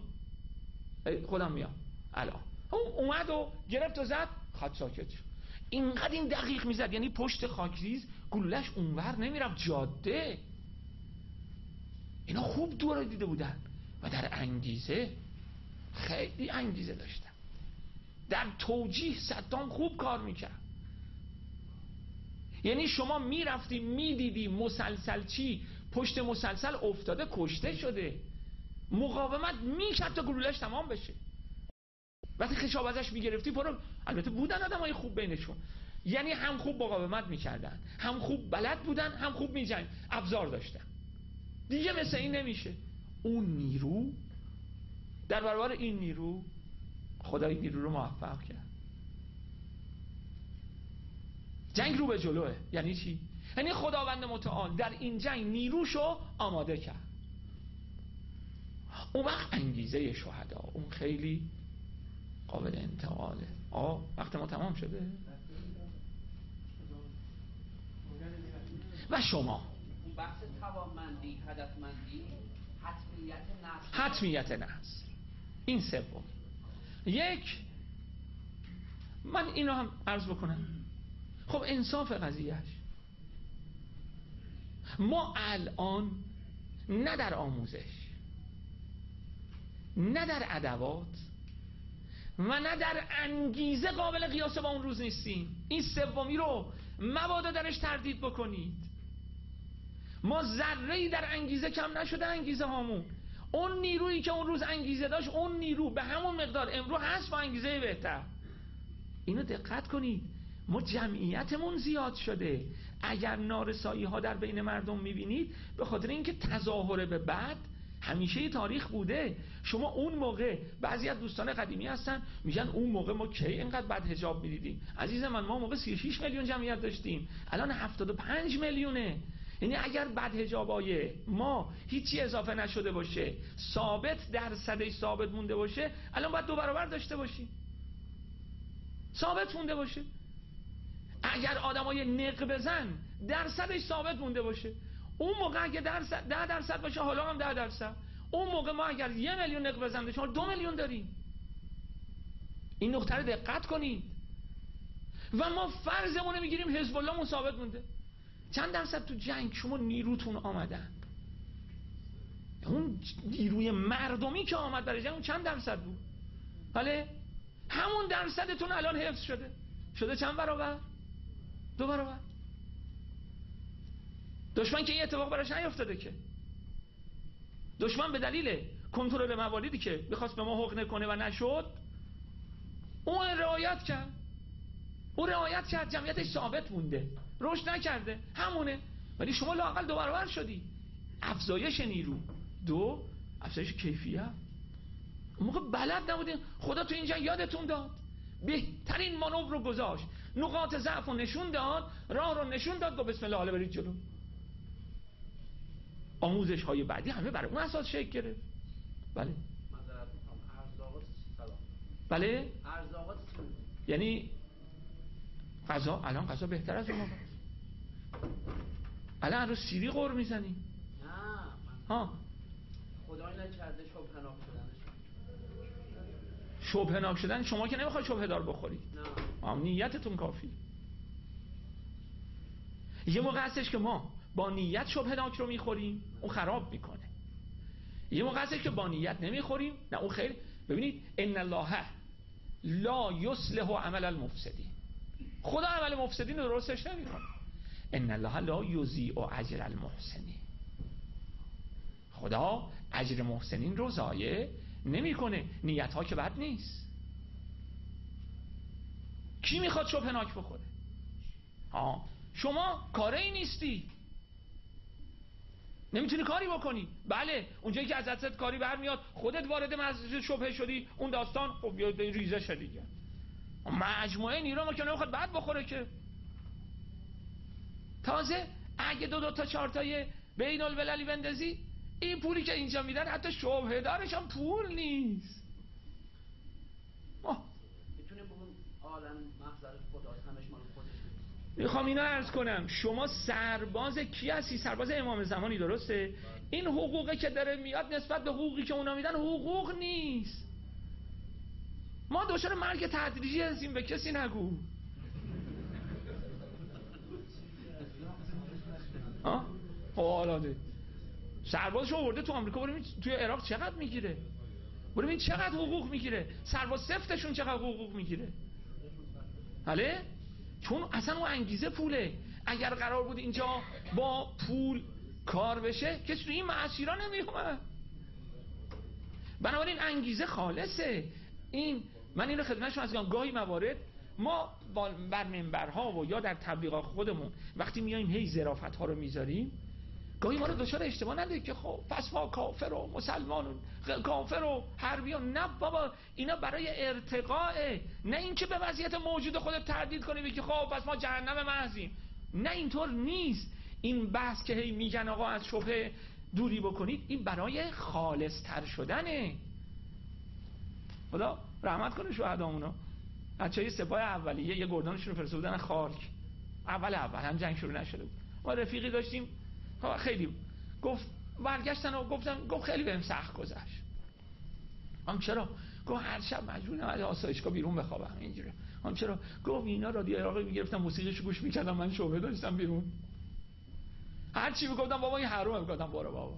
الان. اومد و گرفت و زد، خط ساکت شد. اینقدر این دقیق میزد، یعنی پشت خاکریز گلولش اونور نمیرفت جاده. اینا خوب دور دیده بودن و در انگیزه خیلی انگیزه داشتن. در توجیه صدام خوب کار میکرد. یعنی شما میرفتی میدیدی مسلسل چی پشت مسلسل افتاده کشته شده، مقاومت میکرد تا گلولش تمام بشه. وقتی خشاب ازش میگرفتی پرو، البته بودن آدمای خوب بینشون، یعنی هم خوب مقاومت میکردن، هم خوب بلد بودن، هم خوب میجنگ، ابزار داشتن. دیگه مثل این نمیشه. اون نیرو در برابر این نیرو خدای نیرو رو موفق کرد. جنگ رو به جلوه. یعنی چی؟ یعنی خداوند متعال در این جنگ نیروشو آماده کرد. اون وقت انگیزه شهدا اون خیلی قابل انتقاله. وقت ما تمام شده. و شما بحث توانمندی، هدفمندی، حتمیت نصر این سوم. یک، من این رو هم عرض بکنم، خب انصاف قضیهش ما الان نه در آموزش، نه در ادوات و نه در انگیزه قابل قیاس با اون روز نیستیم. این سومی رو مبادا درش تردید بکنید. ما ذره‌ای در انگیزه کم نشده. انگیزه هامون، اون نیرویی که اون روز انگیزه داشت، اون نیرو به همون مقدار امروز هست با انگیزه بهتر. اینو دقت کنید. ما جمعیتمون زیاد شده. اگر نارسایی ها در بین مردم میبینید به خاطر اینکه تظاهر به بد همیشه تاریخ بوده. شما اون موقع، بعضی از دوستان قدیمی هستن میگن اون موقع ما کی اینقدر بد حجاب میدیدیم. عزیز من، ما موقع 36 میلیون جمعیت داشتیم، الان 75 میلیونه. یعنی اگر بد حجابای ما هیچی اضافه نشده باشه، ثابت درصدش ثابت مونده باشه، الان باید 2 برابر داشته باشیم، ثابت مونده باشه. اگر آدمای نق بزن درصدش ثابت مونده باشه، اون موقع اگه 10% باشه حالا هم 10%. اون موقع ما اگر 1 میلیون نق بزنده شما 2 میلیون داریم. این نکته رو دقت کنید. و ما فرضمون میگیریم حزب الله مون ثابت مونده. چند درصد تو جنگ شما نیروتون آمدن؟ اون نیروی مردمی که آمد برای جنگ اون چند درصد بود؟ بله همون درصدتون الان حفظ شده چند برابر؟ 2 برابر. دشمن که این اتفاق براش نیفتاده که. دشمن به دلیل کنترل مواردی که می‌خواست به ما حقنه کنه و نشد، اون رعایت کرد، جمعیتش ثابت مونده، رشد نکرده، همونه. ولی شما لااقل 2 برابر شدی. افزایش نیرو. 2 افزایش کیفیت. موقع بلد نبودین. خدا تو اینجا یادتون داد، بهترین مانور رو گذاشت، نقاط ضعف رو نشون داد، راه رو نشون داد، گفت بسم الله حالا برید جلو. آموزش های بعدی همه برای اون اساس شکل گرفت. بله بله ارزاقات یعنی غذا، الان غذا بهتر از اون موقع. الان رو سیری قور میزنی. نه ها خدای نکرده شبهناک شدنش. شبهناک شدن شما که نمیخوای شبهه دار بخوری. نه نیتتون کافی. یه موقع هستش که ما با نیت شبهناک رو میخوریم، اون خراب میکنه. یه موقع هستش که با نیت نمیخوریم، نه اون خیر. ببینید ان الله لا یصلح عمل المفسدین، خدا عمل مفسدین رو درستش نمیکنه. ان الله لا یضیع اجر المحسنین، خدا اجر محسنین رو ضایع نمیکنه. نیت ها که بد نیست. کی میخواد شبهناک بخوره؟ شما کاری نیستی، نمیتونی کاری بکنی. بله اونجایی که از دستت کاری برمیاد خودت وارد مسئله شبهه شدی، اون داستان خب ریزش دیگه. مجموعه نیرو ما که نمیخواد بد بخوره که. تازه اگه دو تا 4 تای بین المللی بندازی، این پولی که اینجا میدن حتی شبهه دارش هم پول نیست. میتونه بگم عالم محضر خداست، همش مال خودش. میخوام اینا عرض کنم، شما سرباز کی هستی؟ سرباز امام زمانی، درسته؟ این حقوقی که داره میاد نسبت به حقوقی که اونا میدن حقوق نیست. ما دچار مرگ تدریجی هستیم، به کسی نگو. حالا ده سربازشو آورده تو آمریکا، بریم توی عراق چقدر میگیره، بریم چقدر حقوق میگیره، سرباز سفتشون چقدر حقوق میگیره. بله چون اصلا اون انگیزه پوله. اگر قرار بود اینجا با پول کار بشه کسی تو این معاشیرا نمیومد. بنابراین انگیزه خالصه. من این رو خدمتشون از گاهی موارد ما بر منبرها و یا در تبلیغات خودمون وقتی میایم هی ظرافت ها رو میذاریم، گاهی ما رو دچار اشتباه نده که خب پس ما کافر و مسلمان و کافر و حربی و نه بابا، اینا برای ارتقاء، نه اینکه به وضعیت موجود خودت تردید کنی بگی خب پس ما جهنم محضیم. نه اینطور نیست. این بحث که هی میگن آقا از شبهه دوری بکنید، این برای خالص تر شدنه. خدا رحمت کنه شهدامونو. بچهای سپاه اولیه یه گردانشون رو فرستادن خارک، اول هم جنگ شروع نشده بود. ما رفیقی داشتیم خیلی گفت برگشتن و گفت خیلی بهم سخت گذشت. چرا؟ گفت هر شب مجبورم از آسایشگاه بیرون بخوابم اینجوری. چرا؟ گفت اینا رادیو عراقی میگرفتن موسیقیشو گوش میکردم، من شعبه داشتم بیرون، هر چی میگفتم بابا این حرومه، میگفتم برو بابا.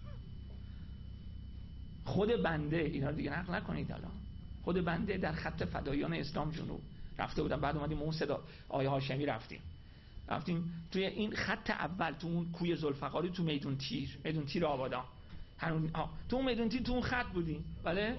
خود بنده اینا دیگه نقل نکنید. الان خود بنده در خط فدایان اسلام جنوب رفته بودم، بعد اومدیم اون صدا آیه هاشمی رفتیم توی این خط اول، تو اون کوی ذوالفقاری، تو میدون تیر آبادان، تو اون میدون تیر، تو اون خط بودیم. بله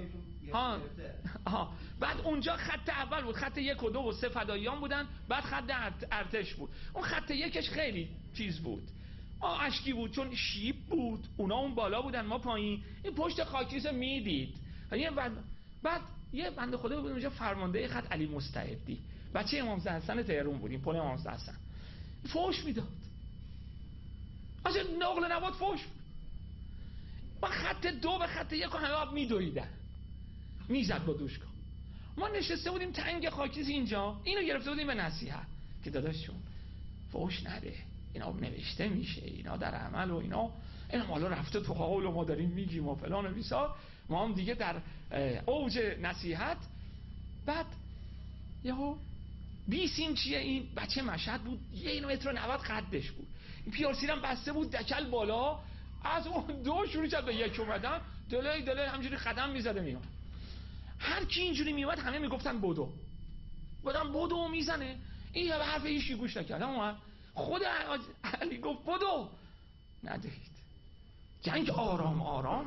بعد اونجا خط اول بود، خط 1 و 2 و 3 فداییان بودن، بعد خط ارتش بود. اون خط 1ش خیلی چیز بود، اشکی بود چون شیب بود، اونا اون بالا بودن ما پایین، این پشت خاکریز میدید. بعد یه بنده خدا بود اونجا، فرمانده خط علی مستعدی، بچه امام حسن تهران بودیم، پل امام حسن، فوش میداد از نقل نبات فوش. با خط 2 به خط 1 همه میدویدن، میزد با دوشکا. ما نشسته بودیم تنگ خاکریز اینجا، اینو گرفته بودیم به نصیحت که داداششون فوش نده، اینا نوشته میشه، اینا در عمل و اینا حالا رفته تو حال و ما داریم میگیم و فلان و بیسار. ما هم دیگه در اوج نصیحت. بعد یهو 20 اینچیه این بچه مشهد بود، 1.90 متر قدش بود، این پیارسیرم بسته بود دکل بالا، از اون 2 شروع کرد به 1 اومدن، دلای همجوری قدم میزده میاد. هر کی اینجوری میومد همه میگفتن بدو میزنه. این به حرف هیچی گوش نکرد. اومد خود علی گفت بدو، ندهید. جنگ آرام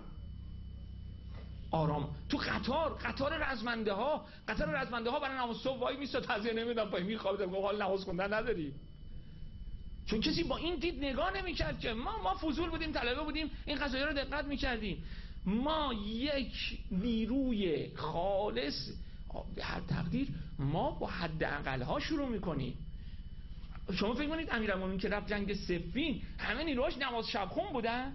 تو قطار رزمنده ها برای نماز صبح وای میستاد، تازه نمیدم پای میخوابیدم، گفت حال نماز خوندن نداری. چون کسی با این دید نگاه نمیکرد که ما فضول بودیم، طلبه بودیم، این قضایا رو دقت میکردیم. ما یک نیروی خالص به هر تقدیر ما با حد اقل‌ها شروع میکنیم. شما فکر کنید امیرالمومنین که رفت جنگ صفین همه نیروهاش نماز شب خون بودن؟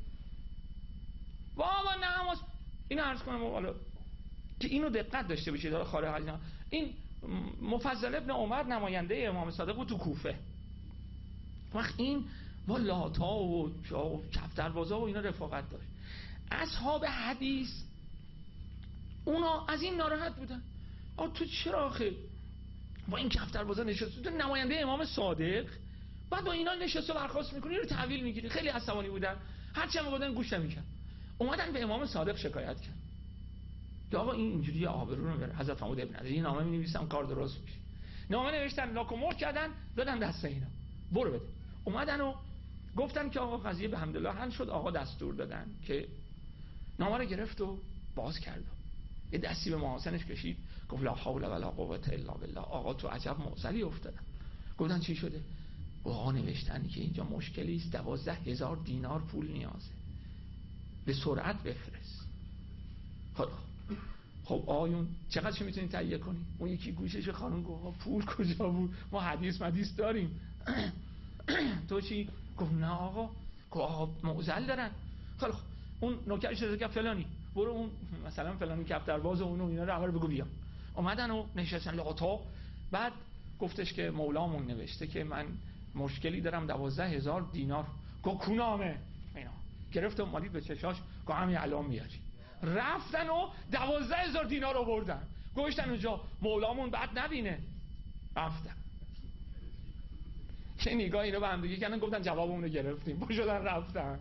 بابا نماز اینو عرض کنم حالا که اینو دقت داشته باشید. حالا خارج از این مفضل ابن عمر نماینده امام صادق بود تو کوفه. وقت این با لاتا و کفتربازا و اینا رفاقت داشت. اصحاب حدیث اونا از این ناراحت بودن. تو چرا آخه با این کفتربازا نشستی؟ تو نماینده امام صادق بعد با اینا نشسته برخاست میکنی رو تحویل میگیری. خیلی عصبانی بودن، هرچی هم میگفتن گوش نمیکرد. اومدن به امام صادق شکایت کرد که آقا این اینجوری آبرو رو میبره. حضرت فرمود ابن علی نامه می‌نویسم کار درست میشه. نامه نوشتن، لاک و مهر کردن، دادن دست اینا، برو بده. اومدن و گفتن که آقا قضیه به حمدالله حل شد. آقا دستور دادن که نامه رو گرفت و باز کرد، یه دستی به محاسنش کشید، گفت لا حول ولا قوة الا بالله. آقا تو عجب معضلی افتادن. گفتن چی شده؟ آقا نوشتن که اینجا مشکلی است، 12,000 دینار پول نیازه، به سرعت بفرست. خب آیون چقدر میتونید تهیه کنی؟ اون یکی گوشش خانم گفت پول کجا بود؟ ما حدیث داریم. تو چی؟ گفت نه آقا. گفت آقا معضل دارن. خب اون نوکرش گفت فلانی برو اون مثلا فلانی کفترباز و اونو اینا رو عمر بگو بیا. اومدن و نشستن لقطا. بعد گفتش که مولامون نوشته که من مشکلی دارم، 12,000 دینار. گفت کونامه اینا گرفت و مالید به چشاش. گفت همین الان میاری. رفتن و 12,000 دینار آوردن، گوشتن اونجا مولامون بعد نبینه. رفتن چه نگاهی رو به هم دیگه کردن، گفتن جوابمون رو گرفتیم، با شدن رفتن.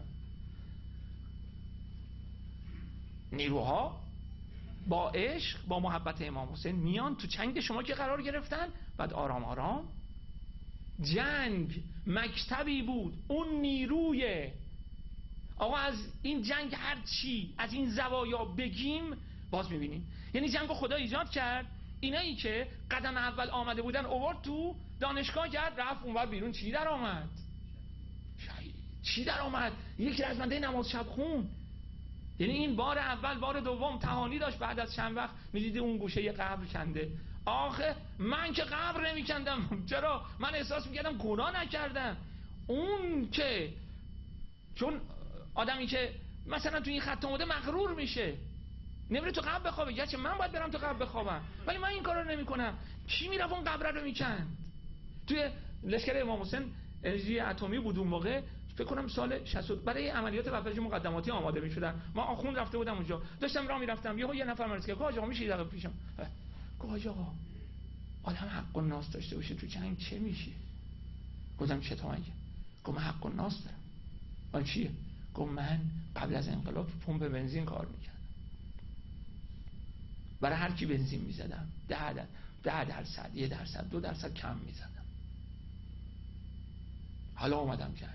نیروها با عشق با محبت امام حسین میان تو چنگ شما که قرار گرفتن. بعد آرام آرام جنگ مکتبی بود، اون نیروی آقا از این جنگ هر چی از این زوایا بگیم باز میبینیم. یعنی جنگو خدا ایجاد کرد، اینایی که قدم اول آمده بودن اوورد تو دانشگاه کرد، رفت اونور بیرون چی در آمد؟ چی در آمد؟ یک رزمنده نماز شب خون. یعنی این بار اول بار دوم تهانی داشت، بعد از چند وقت میدیده اون گوشه یه قبر کنده. آخه من که قبر نمی کندم، چرا؟ من احساس میکردم گناه نکردم. اون که چون آدمی که مثلا تو این خط اومده مغرور میشه، نمیره تو قبر بخوابه. گرچه من باید برم تو قبر بخوابم ولی من این کارو نمیکنم. کی میرفت اون قبر رو میکند؟ توی لشکر امام حسین انرژی اتمی بود اون موقع، فکر کنم سال 60 برای عملیات وفاجی مقدماتی آماده میشدن. ما آخوند رفته بودم اونجا، داشتم راه میرفتم، یه نفر مرد که آقا میشه یه دقیقه پیشم. گفت آقا آدم حق و ناس داشته باشه تو جنگ چه میشه؟ گفتم چطور مگه؟ گفت من حق و ناس دارم. اون چیه؟ گفت من قبل از انقلاب پمپ بنزین کار میکردم، برای هر کی بنزین میزدم 10%، 1%، 2% کم میزدم. حالا اومدم جنگ.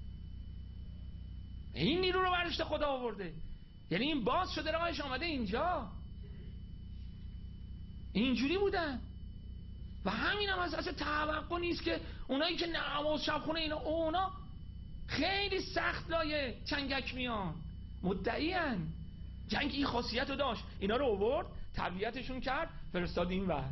این نیرو رو برشت خدا آورده. یعنی این باز شده راهش آمده اینجا. اینجوری بودن و همین هم اصلا توقع نیست که اونایی که نماز شب خونه اینا اونا خیلی سخت لایه چنگک میان، مدعیان جنگ این خاصیت رو داشت. اینا رو آورد تربیتشون کرد فرستاد این ور.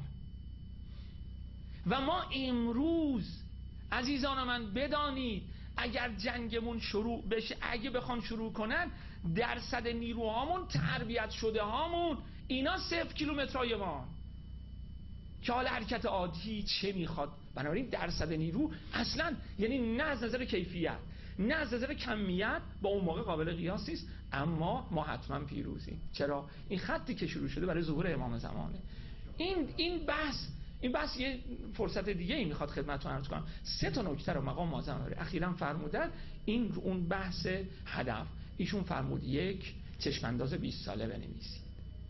و ما امروز عزیزان من بدانید اگر جنگمون شروع بشه، اگه بخوان شروع کنن، درصد نیروهامون تربیت شده هامون اینا 0 کیلومترای ما که حال حرکت عادی چه میخواد. بنابراین درصد نیرو اصلا یعنی نه از نظر کیفیت نه از نظر کمیت با اون موقع قابل قیاس نیست. اما ما حتما پیروزیم. چرا؟ این خطی که شروع شده برای ظهور امام زمانه. این بحث یه فرصت دیگه ای میخواد خدمتتون عرض کنم. 3 نکته رو مقام معظم داره اخیراً فرمودن. این اون بحث هدف. ایشون فرمود 1 چشمانداز 20 ساله بنویسید.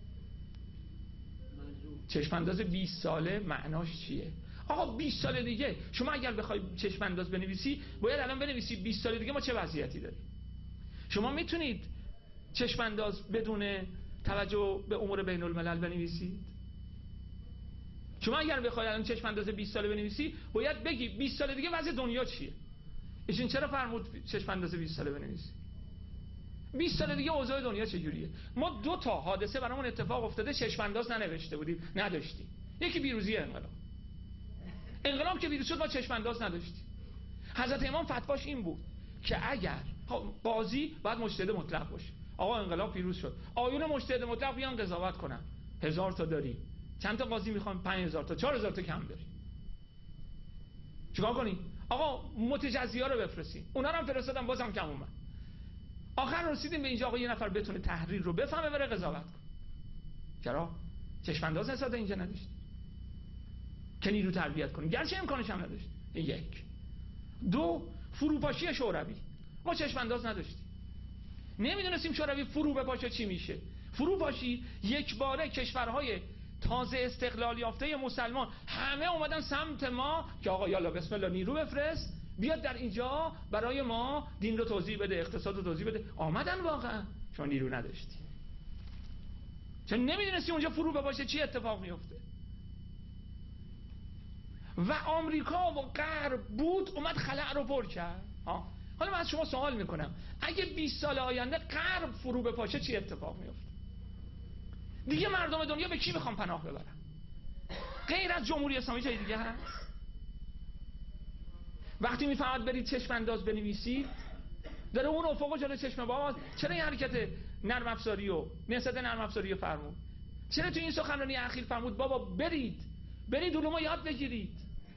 چشمانداز 20 ساله معناش چیه؟ آقا 20 سال دیگه شما اگر بخوای چشمانداز بنویسی باید الان بنویسی 20 سال دیگه ما چه وضعیتی داریم. شما میتونید چشمانداز بدون توجه به امور بین الملل بنویسید؟ شما اگر بخوای الان چشمانداز 20 ساله بنویسی باید بگی 20 سال دیگه وضع دنیا چیه. ایشون چرا فرمود چشمانداز 20 ساله بنویسی؟ 20 سال دیگه اوضاع دنیا چجوریه؟ ما 2 تا حادثه برامون اتفاق افتاده، چشم انداز ننوشته بودیم، نداشتیم. یکی پیروزی انقلاب که پیروز شد ما چشم انداز نداشتیم. حضرت امام فتواش این بود که اگر بازی باید مجتهد مطلق باشه. آقا انقلاب پیروز شد، آیون مجتهد مطلق بیان قضاوت کنن. 1000 تا داریم، چند تا قاضی میخوایم؟ 5000 تا، 4000 تا کم داریم. چیکار کنیم؟ آقا متجزیه رو بفرستیم. اونا رو هم فرستادم بازم کم اومد. آخر رسیدیم به اینجا آقا یه نفر بتونه تحریر رو بفهمه بره قضاوت کنه. چرا؟ چشم انداز نساده اینجا نداشت که نیرو تربیت کنیم، گرچه امکانش هم نداشت. 1 2 فروپاشی شوروی، ما چشم انداز نداشتیم، نمیدونستیم شوروی فرو بپاشه چی میشه. فروپاشی یک باره کشورهای تازه استقلال یافته مسلمان همه اومدن سمت ما که آقا یالا بسم الله نیرو بفرست بیاد در اینجا برای ما دین رو توضیح بده، اقتصاد رو توضیح بده. آمدن واقعا، چون نیرو نداشتیم، چون نمیدونستیم اونجا فرو بپاشه چی اتفاق میفته. و آمریکا و غرب بود اومد خلأ رو پر کرد. حالا من از شما سوال میکنم اگه 20 سال آینده غرب فرو بپاشه چی اتفاق میفته؟ دیگه مردم دنیا به کی میخوان پناه ببرن؟ غیر از جمهوری اسلامی جای دیگه هست؟ وقتی میفهمد برید چشم انداز بنویسید داره اون افقو جلوی چشم باز. چرا این حرکت نرم افزاری و نهضت نرم افزاری فرمود؟ چرا تو این سخنرانی اخیر فرمود بابا برید علومو یاد بگیرید،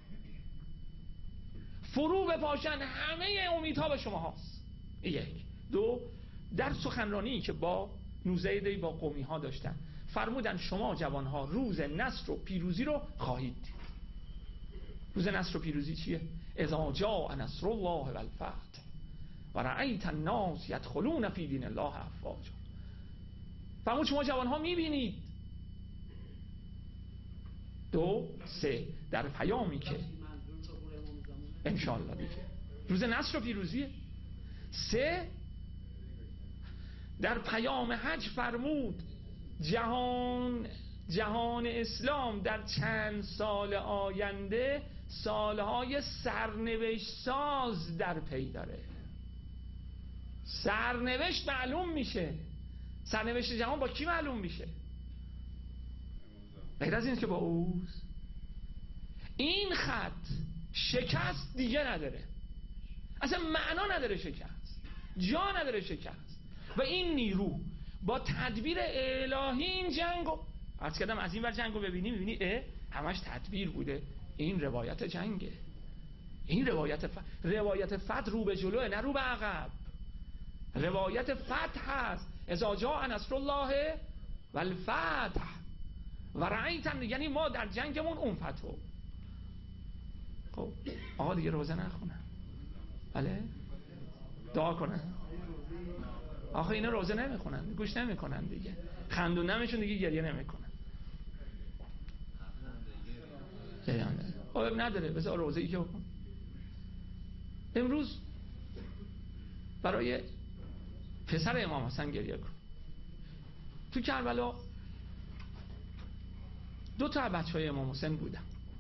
فرو بپاشن همه امیدها به شما هاست. 1 2 در سخنرانی که با نوزیدی با قومی ها داشتن فرمودن شما جوان ها روز نصر و پیروزی رو خواهید دید. روز نصر و پیروزی چیه؟ اذا جاء نصر الله والفتح و رأیت الناس یدخلون فی دین الله افواجا. فرمود شما جوان ها میبینید. 2 3 در پیامی که انشاءالله دیگه روز نصر و پیروزیه. 3 در پیام حج فرمود جهان اسلام در چند سال آینده سالهای سرنوشت ساز در پی داره. سرنوشت معلوم میشه. سرنوشت جهان با کی معلوم میشه؟ غیر از این که با اوست. این خط شکست دیگه نداره، اصلا معنا نداره شکست، جا نداره شکست. و این نیرو با تدبیر الهی این جنگو عرض کردم از این ور جنگو میبینی همش تدبیر بوده. این روایت جنگه، این روایت فتح رو به جلوه نه رو به عقب. روایت فتح هست اذا جاء نصر الله والفتح و رأیتن، یعنی ما در جنگمون اون فتحو. خب آقا دیگه روزه نخونن، بله دعا کنن. آخه اینا روزه نمیخونن، گوش نمیکنن دیگه، خندونمشون دیگه گریه نمیکنن. نداره بذار روزه ای که بکن. امروز برای پسر امام حسن گریه کن. تو کربلا 2 تا بچهای امام حسین بودن،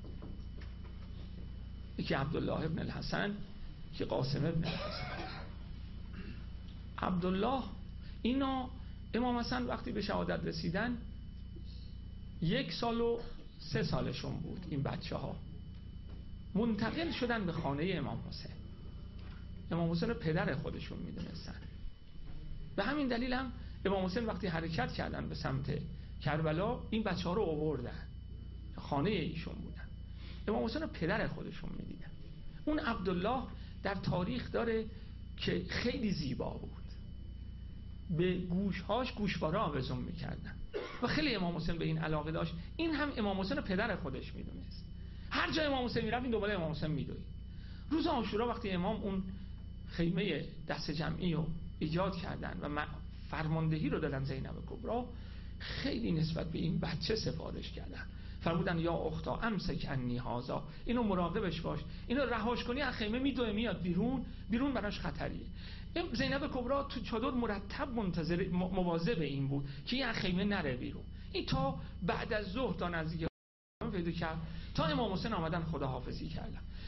یکی عبدالله ابن الحسن، یکی قاسم ابن الحسن. عبدالله اینا امام حسن وقتی به شهادت رسیدن 1 سال و 3 سالشون بود. این بچه ها منتقل شدن به خانه امام حسین. امام حسین رو پدر خودشون میدونستن. به همین دلیل هم امام حسین وقتی حرکت کردن به سمت کربلا این بچه ها رو آوردن، خانه ایشون بودن. امام حسین رو پدر خودشون میدیدن. اون عبدالله در تاریخ داره که خیلی زیبا بود، به گوشهاش گوشواره آویزون میکردن و خیلی امام حسین به این علاقه داشت. این هم امام حسین رو پدر خودش میدونست. هر جای امام حسین میرفت این دنبال امام حسین میدوید. روز عاشورا وقتی امام اون خیمه دست جمعی رو ایجاد کردن و فرماندهی رو دادن زینب کبری، خیلی نسبت به این بچه سفارش کردن. فرمودن یا اختا امسک عنی هذا، اینو مراقبش باش، اینو رهاش کنی از خیمه میدوه میاد بیرون براش خطریه. زینب کبری تو چادر مرتب منتظر مواظب این بود که این خیمه نره بیرون. این تا بعد از ظهر تا نزدیک پیدا کرد تا امام حسین آمدن خداحافظی کردن.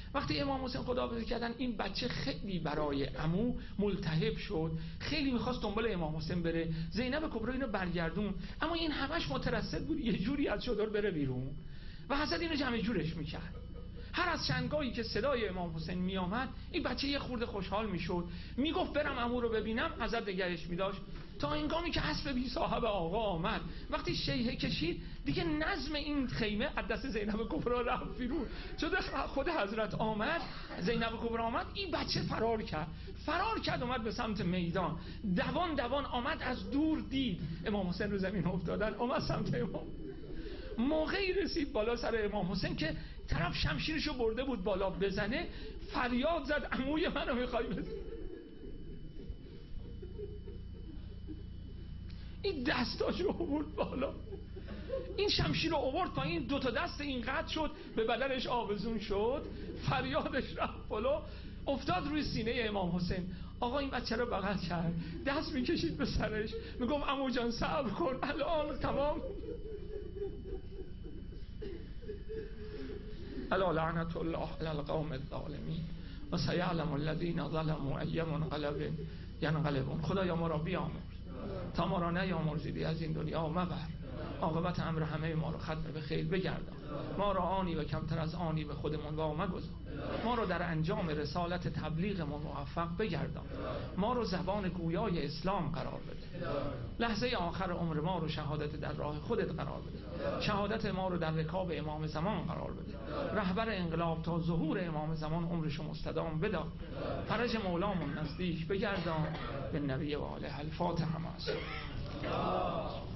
وقتی امام حسین خداحافظی کردن، این بچه خیلی برای عمو ملتهب شد، خیلی میخواست دنبال امام حسین بره. زینب کبرا اینو برگردون، اما این همش مترصد بود یه جوری از چادر بره بیرون و حسد اینو جمع جورش میکرد. هر از چندگاهی که صدای امام حسین میآمد، این بچه یه خورده خوشحال میشد، میگفت برم عمو رو ببینم، ازت نگرش میداشت تا هنگامی که اسب بی صاحب آقا آمد. وقتی شیهه کشید دیگه نظم این خیمه از دست زینب کبرا رفت بیرون. چون خود حضرت آمد، زینب کبرا آمد، این بچه فرار کرد اومد به سمت میدان. دوان آمد، از دور دید امام حسین رو زمین افتادن، اومد سمت امام. موقعی رسید بالا سر امام حسین که طرف شمشیرشو برده بود بالا بزنه، فریاد زد عموی منو میخوای بزن. این دستاشو آورد بالا، این شمشیر رو آورد پایین، 2 تا دست این قطع شد، به بدنش آویزون شد، فریادش رفت بالا، افتاد روی سینه امام حسین. آقا این بچه رو بغل کرد، دست میکشید به سرش، میگم عمو جان صبر کن، الان تمام. الا لعنت الله علی القوم الظالمین و سیعلم الذین ظلموا ای منقلب ینقلبون. خدایا ما را بیامرز تا ما را نیامرزیدی از این دنیا مبر، عاقبت امر همه ما را ختم به خیر بگردان، ما را آنی و کمتر از آنی به خودمون وا مگذار، ما را در انجام رسالت تبلیغمون موفق بگردان، ما را زبان گویای اسلام قرار بده، لحظه آخر عمر ما رو شهادت در راه خودت قرار بده، شهادت ما رو در رکاب امام زمان قرار بده، رهبر انقلاب تا ظهور امام زمان عمرشو مستدام بده، فرج مولامون نزدیک بگردان. به نبی و آله. الفاتحه.